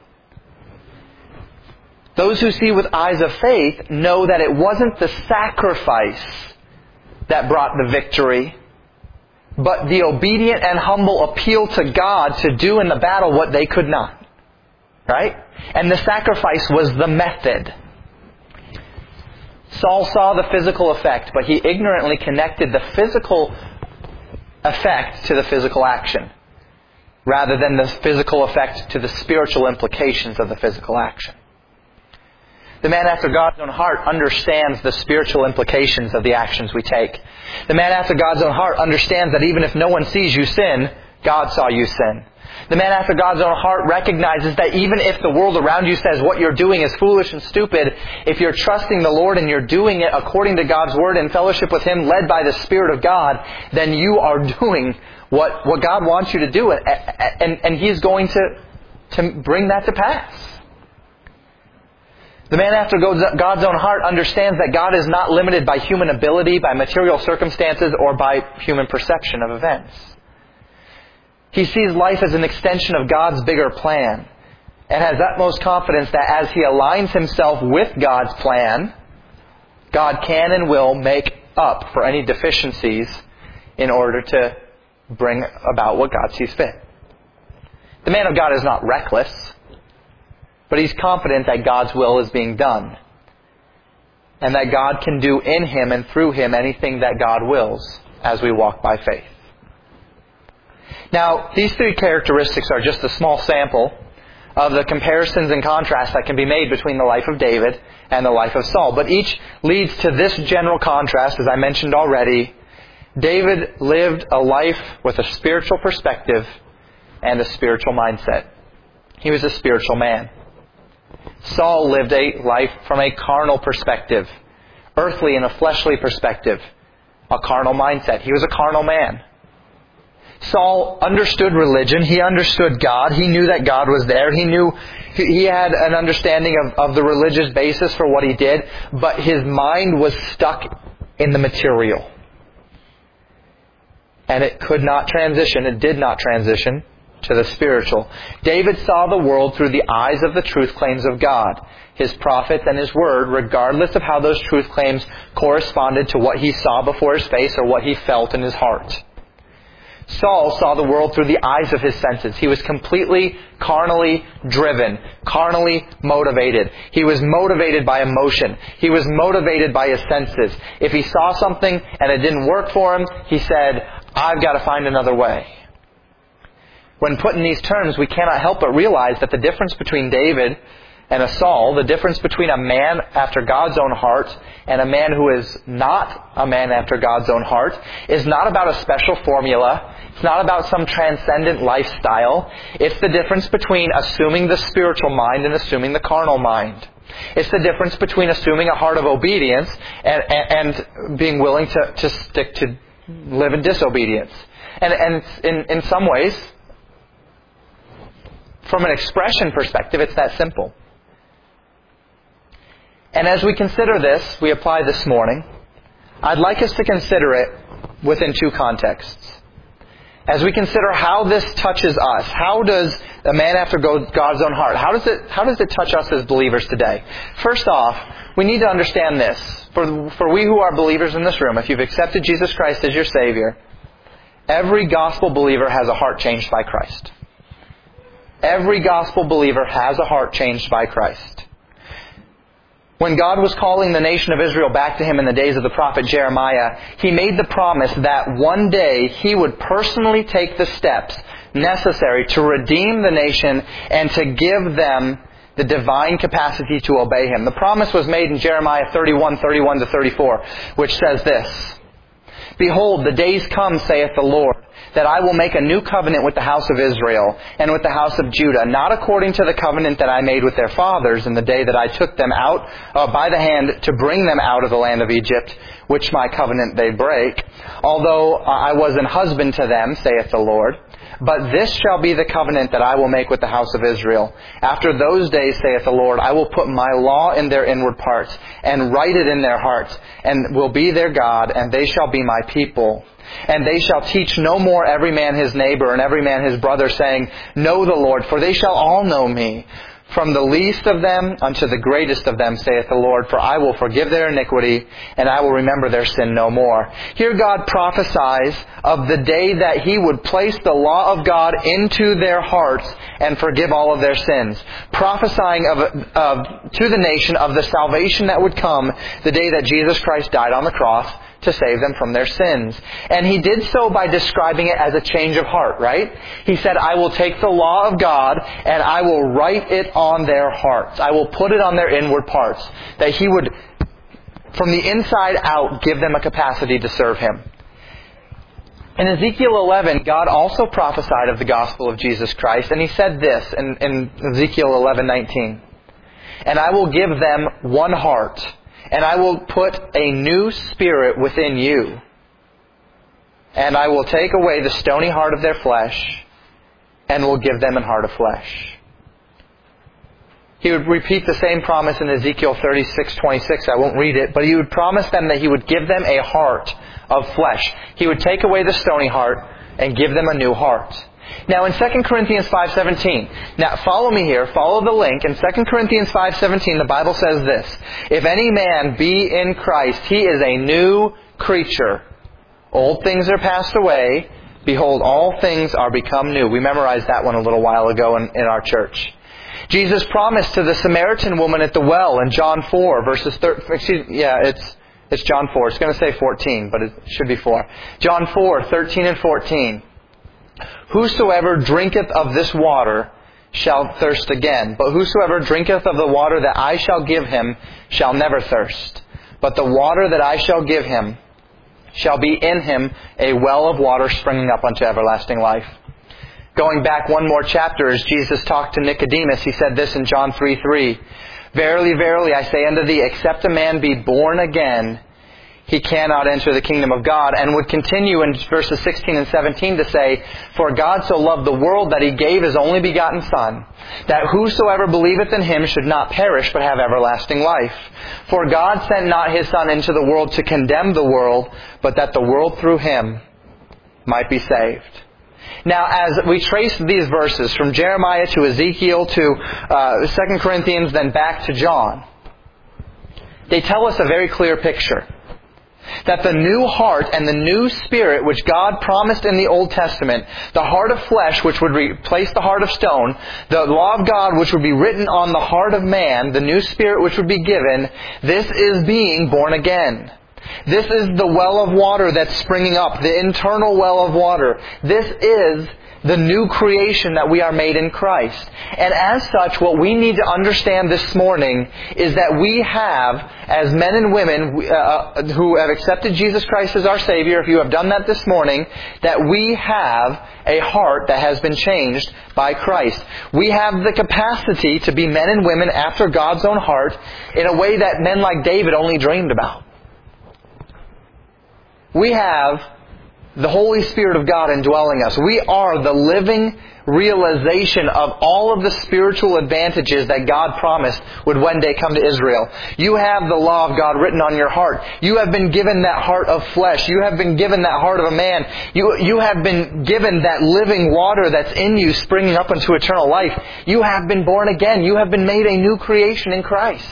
Those who see with eyes of faith know that it wasn't the sacrifice that brought the victory, but the obedient and humble appeal to God to do in the battle what they could not. Right? And the sacrifice was the method. Saul saw the physical effect, but he ignorantly connected the physical effect to the physical action. rather than the physical effect to the spiritual implications of the physical action. The man after God's own heart understands the spiritual implications of the actions we take. The man after God's own heart understands that even if no one sees you sin, God saw you sin. The man after God's own heart recognizes that even if the world around you says what you're doing is foolish and stupid, if you're trusting the Lord and you're doing it according to God's Word in fellowship with Him, led by the Spirit of God, then you are doing what, what God wants you to do, and, and, and He's going to, to bring that to pass. The man after God's own heart understands that God is not limited by human ability, by material circumstances, or by human perception of events. He sees life as an extension of God's bigger plan, and has utmost confidence that as he aligns himself with God's plan, God can and will make up for any deficiencies in order to bring about what God sees fit. The man of God is not reckless, but he's confident that God's will is being done, and that God can do in him and through him anything that God wills as we walk by faith. Now, these three characteristics are just a small sample of the comparisons and contrasts that can be made between the life of David and the life of Saul. But each leads to this general contrast, as I mentioned already. David lived a life with a spiritual perspective and a spiritual mindset. He was a spiritual man. Saul lived a life from a carnal perspective, earthly and a fleshly perspective, a carnal mindset. He was a carnal man. Saul understood religion. He understood God. He knew that God was there. He knew he had an understanding of, of the religious basis for what he did, but his mind was stuck in the material. And it could not transition. It did not transition to the spiritual. David saw the world through the eyes of the truth claims of God, His prophets and His Word, regardless of how those truth claims corresponded to what he saw before his face or what he felt in his heart. Saul saw the world through the eyes of his senses. He was completely carnally driven, carnally motivated. He was motivated by emotion. He was motivated by his senses. If he saw something and it didn't work for him, he said, I've got to find another way. When put in these terms, we cannot help but realize that the difference between David and a Saul, the difference between a man after God's own heart and a man who is not a man after God's own heart, is not about a special formula. It's not about some transcendent lifestyle. It's the difference between assuming the spiritual mind and assuming the carnal mind. It's the difference between assuming a heart of obedience and, and, and being willing to, to stick to live in disobedience. And, and in, in some ways, from an expression perspective, it's that simple. And as we consider this, we apply this morning, I'd like us to consider it within two contexts. As we consider how this touches us, how does a man after God's own heart, how does it how does it touch us as believers today? First off, we need to understand this. For, for we who are believers in this room, if you've accepted Jesus Christ as your Savior, every gospel believer has a heart changed by Christ. Every gospel believer has a heart changed by Christ. When God was calling the nation of Israel back to Him in the days of the prophet Jeremiah, He made the promise that one day He would personally take the steps necessary to redeem the nation and to give them the divine capacity to obey Him. The promise was made in Jeremiah thirty-one, thirty-one to thirty-four, which says this, Behold, the days come, saith the Lord, that I will make a new covenant with the house of Israel and with the house of Judah, not according to the covenant that I made with their fathers in the day that I took them out uh, by the hand to bring them out of the land of Egypt, which my covenant they break, although I was an husband to them, saith the Lord. But this shall be the covenant that I will make with the house of Israel. After those days, saith the Lord, I will put my law in their inward parts, and write it in their hearts, and will be their God, and they shall be my people. And they shall teach no more every man his neighbor, and every man his brother, saying, Know the Lord, for they shall all know me. From the least of them unto the greatest of them, saith the Lord, for I will forgive their iniquity, and I will remember their sin no more. Here God prophesies of the day that He would place the law of God into their hearts and forgive all of their sins. Prophesying of, of to the nation of the salvation that would come the day that Jesus Christ died on the cross to save them from their sins. And He did so by describing it as a change of heart, right? He said, I will take the law of God and I will write it on their hearts. I will put it on their inward parts. That He would, from the inside out, give them a capacity to serve Him. In Ezekiel eleven, God also prophesied of the gospel of Jesus Christ, and He said this in, in Ezekiel eleven nineteen. And I will give them one heart, and I will put a new spirit within you. And I will take away the stony heart of their flesh, and will give them an heart of flesh. He would repeat the same promise in Ezekiel thirty-six twenty-six. I won't read it, but He would promise them that He would give them a heart of flesh. He would take away the stony heart and give them a new heart. Now in Second Corinthians five seventeen, now follow me here, follow the link. In Second Corinthians five seventeen, the Bible says this, if any man be in Christ, he is a new creature. Old things are passed away. Behold, all things are become new. We memorized that one a little while ago in, in our church. Jesus promised to the Samaritan woman at the well in John four, verses thirteen, excuse me, yeah, it's, it's John four. It's going to say fourteen, but it should be four. John four, thirteen and fourteen. Whosoever drinketh of this water shall thirst again. But whosoever drinketh of the water that I shall give him shall never thirst. But the water that I shall give him shall be in him a well of water springing up unto everlasting life. Going back one more chapter, as Jesus talked to Nicodemus, He said this in John three three. Verily, verily, I say unto thee, except a man be born again, he cannot enter the kingdom of God. And would continue in verses sixteen and seventeen to say, for God so loved the world that He gave His only begotten Son, that whosoever believeth in Him should not perish but have everlasting life. For God sent not His Son into the world to condemn the world, but that the world through Him might be saved. Now, as we trace these verses from Jeremiah to Ezekiel to uh, Second Corinthians, then back to John, they tell us a very clear picture. That the new heart and the new spirit which God promised in the Old Testament, the heart of flesh which would replace the heart of stone, the law of God which would be written on the heart of man, the new spirit which would be given, this is being born again. This is the well of water that's springing up, the internal well of water. This is the new creation that we are made in Christ. And as such, what we need to understand this morning is that we have, as men and women uh, who have accepted Jesus Christ as our Savior, if you have done that this morning, that we have a heart that has been changed by Christ. We have the capacity to be men and women after God's own heart in a way that men like David only dreamed about. We have the Holy Spirit of God indwelling us. We are the living realization of all of the spiritual advantages that God promised would one day come to Israel. You have the law of God written on your heart. You have been given that heart of flesh. You have been given that heart of a man. You, you have been given that living water that's in you springing up into eternal life. You have been born again. You have been made a new creation in Christ.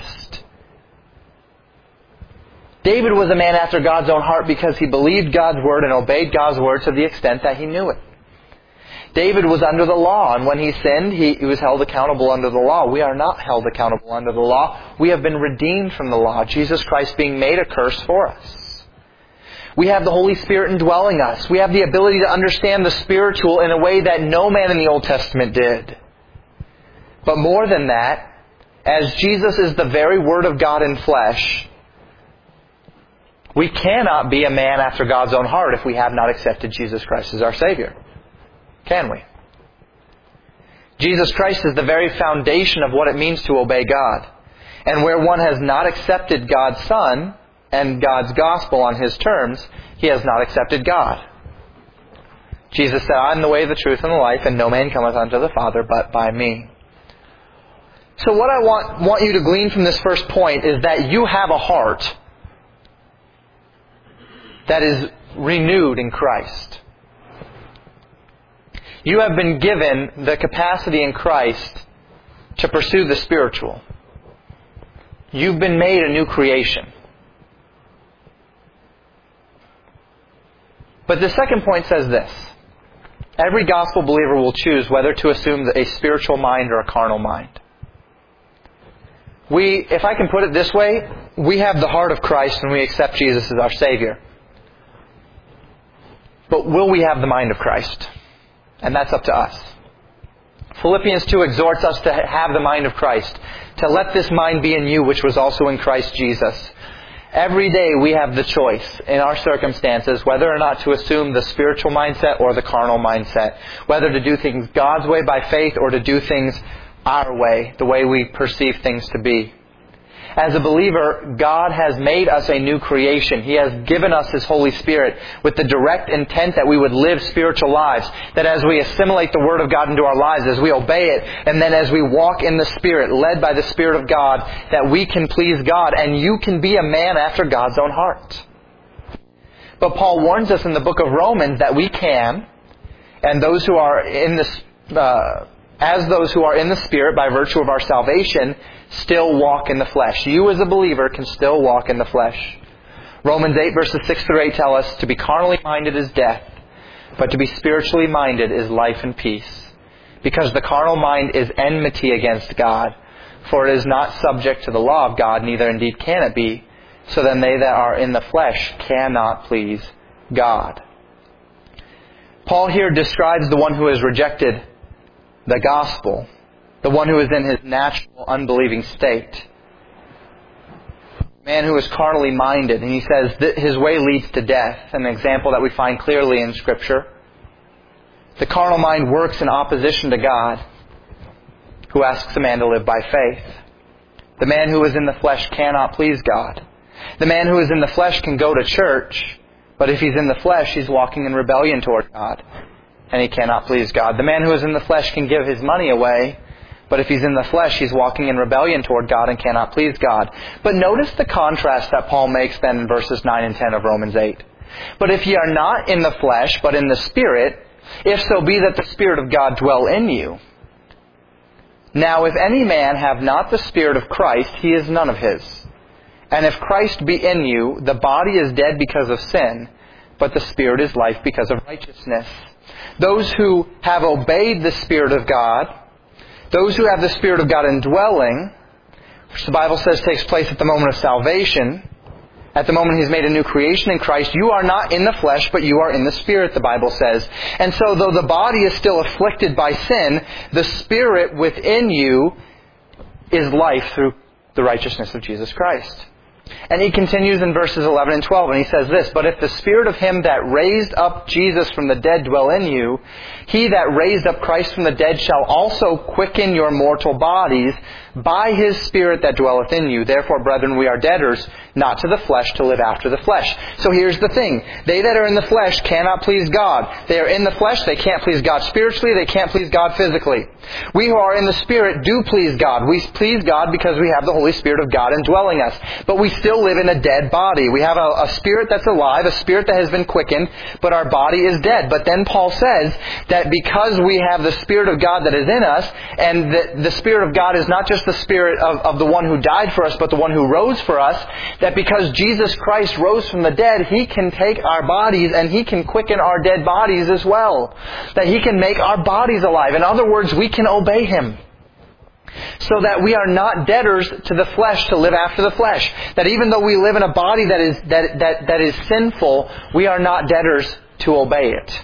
David was a man after God's own heart because he believed God's word and obeyed God's word to the extent that he knew it. David was under the law, and when he sinned, he, he was held accountable under the law. We are not held accountable under the law. We have been redeemed from the law, Jesus Christ being made a curse for us. We have the Holy Spirit indwelling us. We have the ability to understand the spiritual in a way that no man in the Old Testament did. But more than that, as Jesus is the very Word of God in flesh, we cannot be a man after God's own heart if we have not accepted Jesus Christ as our Savior. Can we? Jesus Christ is the very foundation of what it means to obey God. And where one has not accepted God's Son and God's gospel on His terms, he has not accepted God. Jesus said, I am the way, the truth, and the life, and no man cometh unto the Father but by me. So what I want, want you to glean from this first point is that you have a heart that is renewed in Christ. You have been given the capacity in Christ to pursue the spiritual. You've been made a new creation. But the second point says this. Every gospel believer will choose whether to assume a spiritual mind or a carnal mind. We, if I can put it this way, we have the heart of Christ when we accept Jesus as our Savior. But will we have the mind of Christ? And that's up to us. Philippians two exhorts us to have the mind of Christ, to let this mind be in you, which was also in Christ Jesus. Every day we have the choice in our circumstances whether or not to assume the spiritual mindset or the carnal mindset, whether to do things God's way by faith or to do things our way, the way we perceive things to be. As a believer, God has made us a new creation. He has given us His Holy Spirit with the direct intent that we would live spiritual lives. That as we assimilate the Word of God into our lives, as we obey it, and then as we walk in the Spirit, led by the Spirit of God, that we can please God, and you can be a man after God's own heart. But Paul warns us in the book of Romans that we can, and those who are in this, uh, as those who are in the Spirit by virtue of our salvation, still walk in the flesh. You as a believer can still walk in the flesh. Romans eight verses six through eight tell us to be carnally minded is death, but to be spiritually minded is life and peace. Because the carnal mind is enmity against God, for it is not subject to the law of God, neither indeed can it be. So then they that are in the flesh cannot please God. Paul here describes the one who has rejected the gospel, the one who is in his natural unbelieving state. Man who is carnally minded. And he says that his way leads to death. An example that we find clearly in Scripture. The carnal mind works in opposition to God, who asks a man to live by faith. The man who is in the flesh cannot please God. The man who is in the flesh can go to church, but if he's in the flesh, he's walking in rebellion toward God, and he cannot please God. The man who is in the flesh can give his money away, but if he's in the flesh, he's walking in rebellion toward God and cannot please God. But notice the contrast that Paul makes then in verses nine and ten of Romans eight. But if ye are not in the flesh, but in the Spirit, if so be that the Spirit of God dwell in you. Now if any man have not the Spirit of Christ, he is none of his. And if Christ be in you, the body is dead because of sin, but the Spirit is life because of righteousness. Those who have obeyed the Spirit of God, those who have the Spirit of God indwelling, which the Bible says takes place at the moment of salvation, at the moment He's made a new creation in Christ, you are not in the flesh, but you are in the Spirit, the Bible says. And so though the body is still afflicted by sin, the Spirit within you is life through the righteousness of Jesus Christ. And he continues in verses eleven and twelve, and he says this, But if the Spirit of Him that raised up Jesus from the dead dwell in you, He that raised up Christ from the dead shall also quicken your mortal bodies by His Spirit that dwelleth in you. Therefore, brethren, we are debtors, not to the flesh, to live after the flesh. So here's the thing. They that are in the flesh cannot please God. They are in the flesh, they can't please God spiritually, they can't please God physically. We who are in the Spirit do please God. We please God because we have the Holy Spirit of God indwelling us. But we still live in a dead body. We have a, a spirit that's alive, a spirit that has been quickened, but our body is dead. But then Paul says that because we have the Spirit of God that is in us, and the, the Spirit of God is not just the Spirit of, of the one who died for us, but the one who rose for us, that because Jesus Christ rose from the dead, He can take our bodies and He can quicken our dead bodies as well. That He can make our bodies alive. In other words, we can obey Him. So that we are not debtors to the flesh to live after the flesh. That even though we live in a body that is that that, that is sinful, we are not debtors to obey it.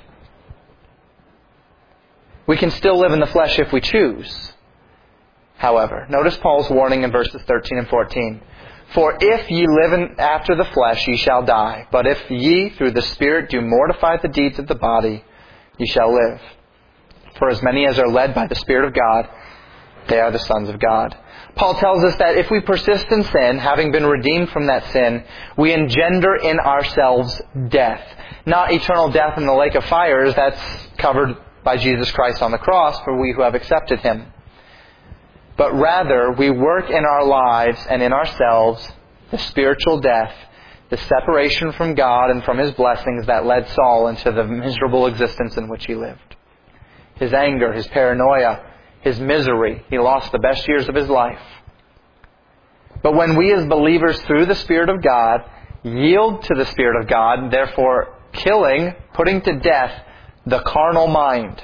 We can still live in the flesh if we choose. However, notice Paul's warning in verses thirteen and fourteen. For if ye live in after the flesh, ye shall die. But if ye through the Spirit do mortify the deeds of the body, ye shall live. For as many as are led by the Spirit of God, they are the sons of God. Paul tells us that if we persist in sin, having been redeemed from that sin, we engender in ourselves death. Not eternal death in the lake of fire, as that's covered by Jesus Christ on the cross for we who have accepted Him. But rather, we work in our lives and in ourselves the spiritual death, the separation from God and from His blessings that led Saul into the miserable existence in which he lived. His anger, his paranoia, his misery. He lost the best years of his life. But when we as believers through the Spirit of God yield to the Spirit of God, therefore killing, putting to death the carnal mind,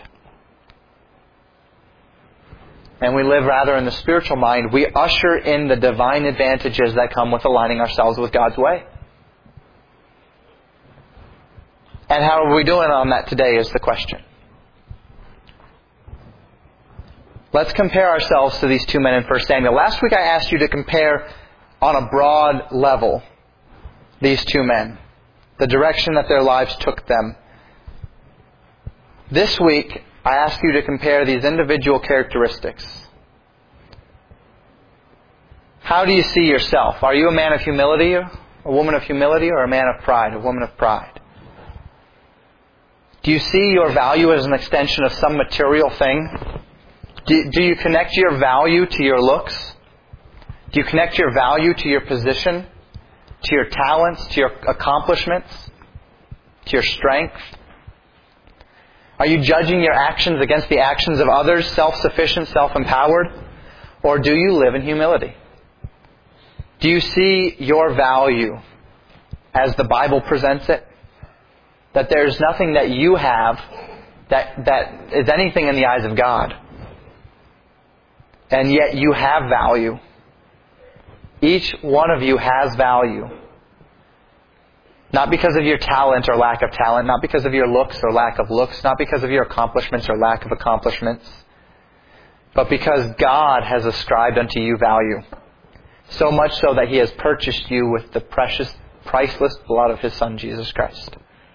and we live rather in the spiritual mind, we usher in the divine advantages that come with aligning ourselves with God's way. And how are we doing on that today is the question. Let's compare ourselves to these two men in First Samuel. Last week I asked you to compare on a broad level these two men, the direction that their lives took them. This week I ask you to compare these individual characteristics. How do you see yourself? Are you a man of humility, a woman of humility, or a man of pride, a woman of pride? Do you see your value as an extension of some material thing? Do, do you connect your value to your looks? Do you connect your value to your position, to your talents, to your accomplishments, to your strength? Are you judging your actions against the actions of others, self-sufficient, self-empowered? Or do you live in humility? Do you see your value as the Bible presents it? That there's nothing that you have that, that is anything in the eyes of God. And yet you have value. Each one of you has value. Not because of your talent or lack of talent, not because of your looks or lack of looks, not because of your accomplishments or lack of accomplishments, but because God has ascribed unto you value. So much so that He has purchased you with the precious, priceless blood of His Son, Jesus Christ.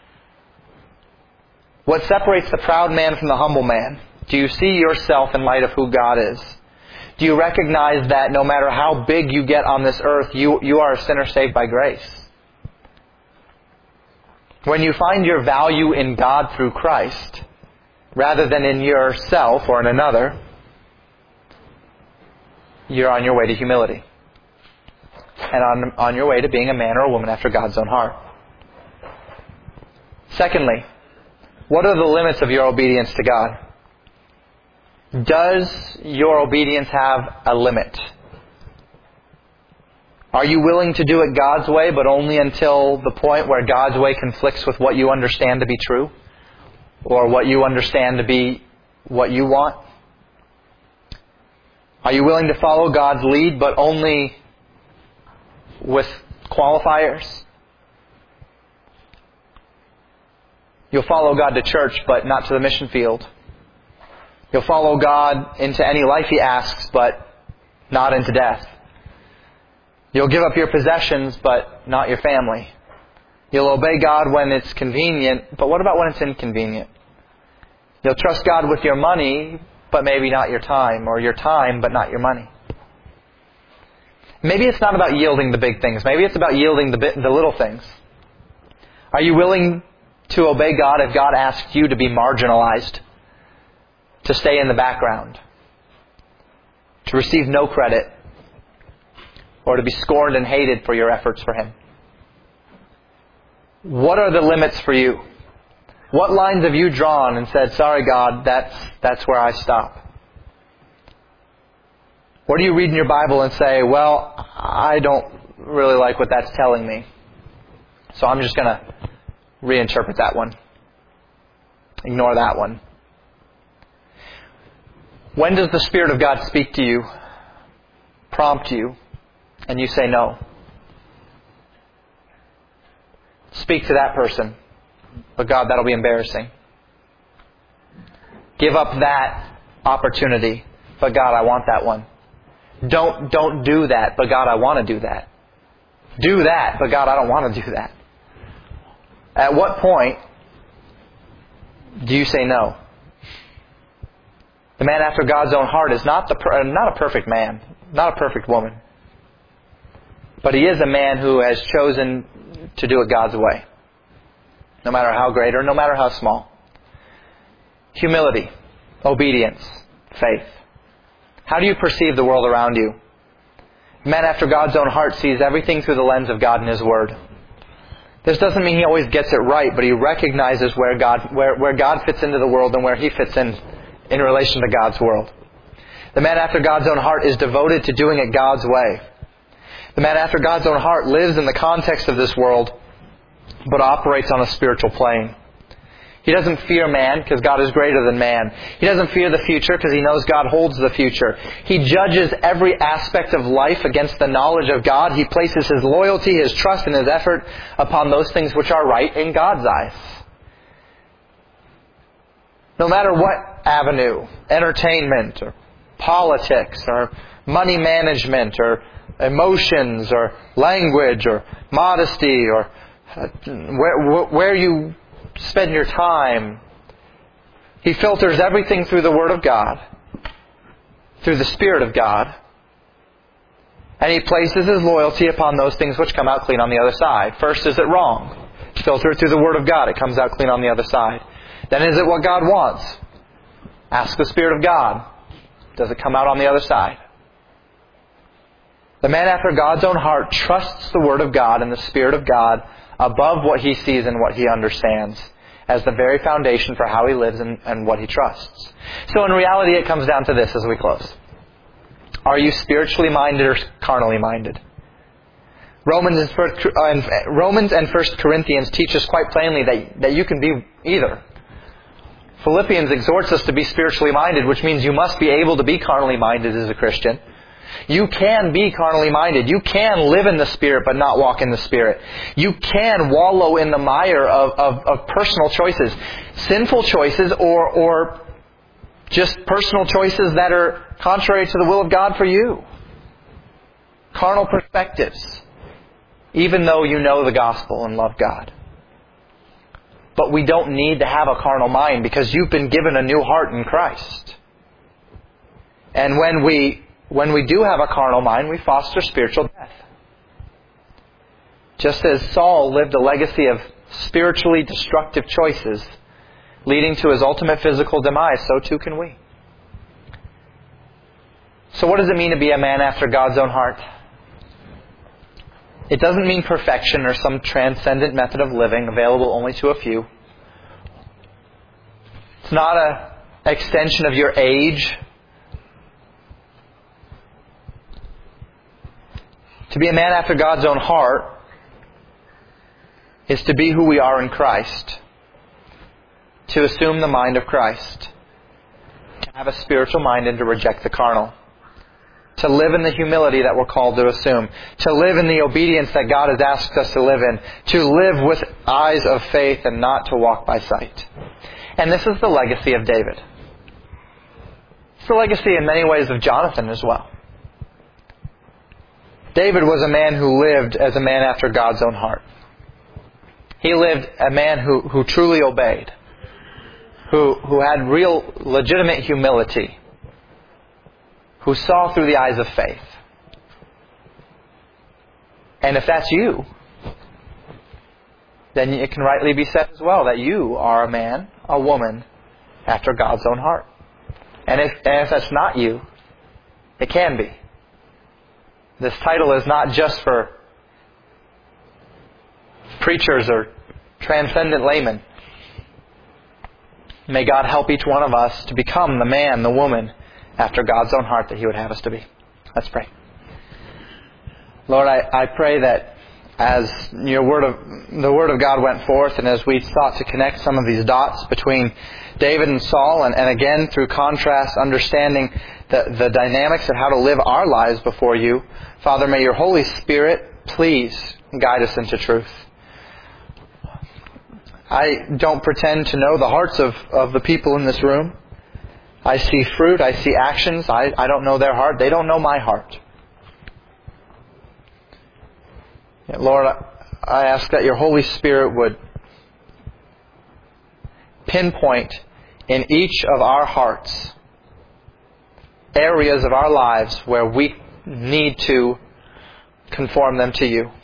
What separates the proud man from the humble man? Do you see yourself in light of who God is? Do you recognize that no matter how big you get on this earth, you, you are a sinner saved by grace? When you find your value in God through Christ, rather than in yourself or in another, you're on your way to humility. And on, on your way to being a man or a woman after God's own heart. Secondly, what are the limits of your obedience to God? Does your obedience have a limit? Are you willing to do it God's way, but only until the point where God's way conflicts with what you understand to be true? Or what you understand to be what you want? Are you willing to follow God's lead, but only with qualifiers? You'll follow God to church, but not to the mission field. You'll follow God into any life He asks, but not into death. You'll give up your possessions, but not your family. You'll obey God when it's convenient, but what about when it's inconvenient? You'll trust God with your money, but maybe not your time, or your time, but not your money. Maybe it's not about yielding the big things. Maybe it's about yielding the, bit, the little things. Are you willing to obey God if God asks you to be marginalized? To stay in the background? To receive no credit? Or to be scorned and hated for your efforts for Him? What are the limits for you? What lines have you drawn and said, sorry God, that's, that's where I stop? Or do you read in your Bible and say, well, I don't really like what that's telling me, so I'm just going to reinterpret that one. Ignore that one. When does the Spirit of God speak to you, prompt you, and you say no? Speak to that person, but God, that'll be embarrassing. Give up that opportunity, but God, I want that one. Don't, don't do that, but God, I want to do that. Do that, but God, I don't want to do that. At what point do you say no? The man after God's own heart is not the not a perfect man, not a perfect woman. But he is a man who has chosen to do it God's way. No matter how great or no matter how small. Humility, obedience, faith. How do you perceive the world around you? A man after God's own heart sees everything through the lens of God and His Word. This doesn't mean he always gets it right, but he recognizes where God, where, where God fits into the world and where he fits in in relation to God's world. The man after God's own heart is devoted to doing it God's way. The man after God's own heart lives in the context of this world, but operates on a spiritual plane. He doesn't fear man because God is greater than man. He doesn't fear the future because he knows God holds the future. He judges every aspect of life against the knowledge of God. He places his loyalty, his trust, and his effort upon those things which are right in God's eyes. No matter what avenue, entertainment or politics or money management or emotions or language or modesty or uh, where, where you spend your time. He filters everything through the Word of God, through the Spirit of God, and He places His loyalty upon those things which come out clean on the other side. First, is it wrong? Filter it through the Word of God. It comes out clean on the other side. Then is it what God wants? Ask the Spirit of God. Does it come out on the other side? The man after God's own heart trusts the Word of God and the Spirit of God above what he sees and what he understands as the very foundation for how he lives and, and what he trusts. So in reality, it comes down to this as we close. Are you spiritually minded or carnally minded? Romans and, first, uh, Romans and First Corinthians teach us quite plainly that, that you can be either. Philippians exhorts us to be spiritually minded, which means you must be able to be carnally minded as a Christian. You can be carnally minded. You can live in the Spirit but not walk in the Spirit. You can wallow in the mire of, of, of personal choices. Sinful choices or, or just personal choices that are contrary to the will of God for you. Carnal perspectives. Even though you know the gospel and love God. But we don't need to have a carnal mind because you've been given a new heart in Christ. And when we when we do have a carnal mind, we foster spiritual death. Just as Saul lived a legacy of spiritually destructive choices, leading to his ultimate physical demise, so too can we. So what does it mean to be a man after God's own heart? It doesn't mean perfection or some transcendent method of living available only to a few. It's not an extension of your age. To be a man after God's own heart is to be who we are in Christ. To assume the mind of Christ. To have a spiritual mind and to reject the carnal. To live in the humility that we're called to assume. To live in the obedience that God has asked us to live in. To live with eyes of faith and not to walk by sight. And this is the legacy of David. It's the legacy in many ways of Jonathan as well. David was a man who lived as a man after God's own heart. He lived a man who, who truly obeyed. Who, who had real, legitimate humility. Who saw through the eyes of faith. And if that's you, then it can rightly be said as well that you are a man, a woman, after God's own heart. And if, and if that's not you, it can be. This title is not just for preachers or transcendent laymen. May God help each one of us to become the man, the woman, after God's own heart that He would have us to be. Let's pray. Lord, I, I pray that as your word of the Word of God went forth and as we sought to connect some of these dots between David and Saul and, and again through contrast understanding the, the dynamics of how to live our lives before you, Father, may your Holy Spirit please guide us into truth. I don't pretend to know the hearts of, of the people in this room. I see fruit, I see actions. I, I don't know their heart. They don't know my heart. Yet, Lord, I ask that your Holy Spirit would pinpoint in each of our hearts areas of our lives where we need to conform them to you.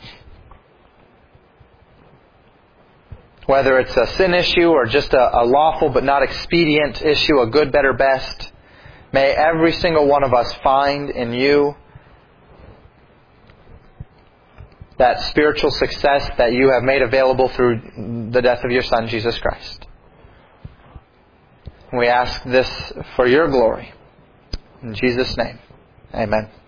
Whether it's a sin issue or just a, a lawful but not expedient issue, a good, better, best, may every single one of us find in you that spiritual success that you have made available through the death of your Son, Jesus Christ. We ask this for your glory. In Jesus' name, amen.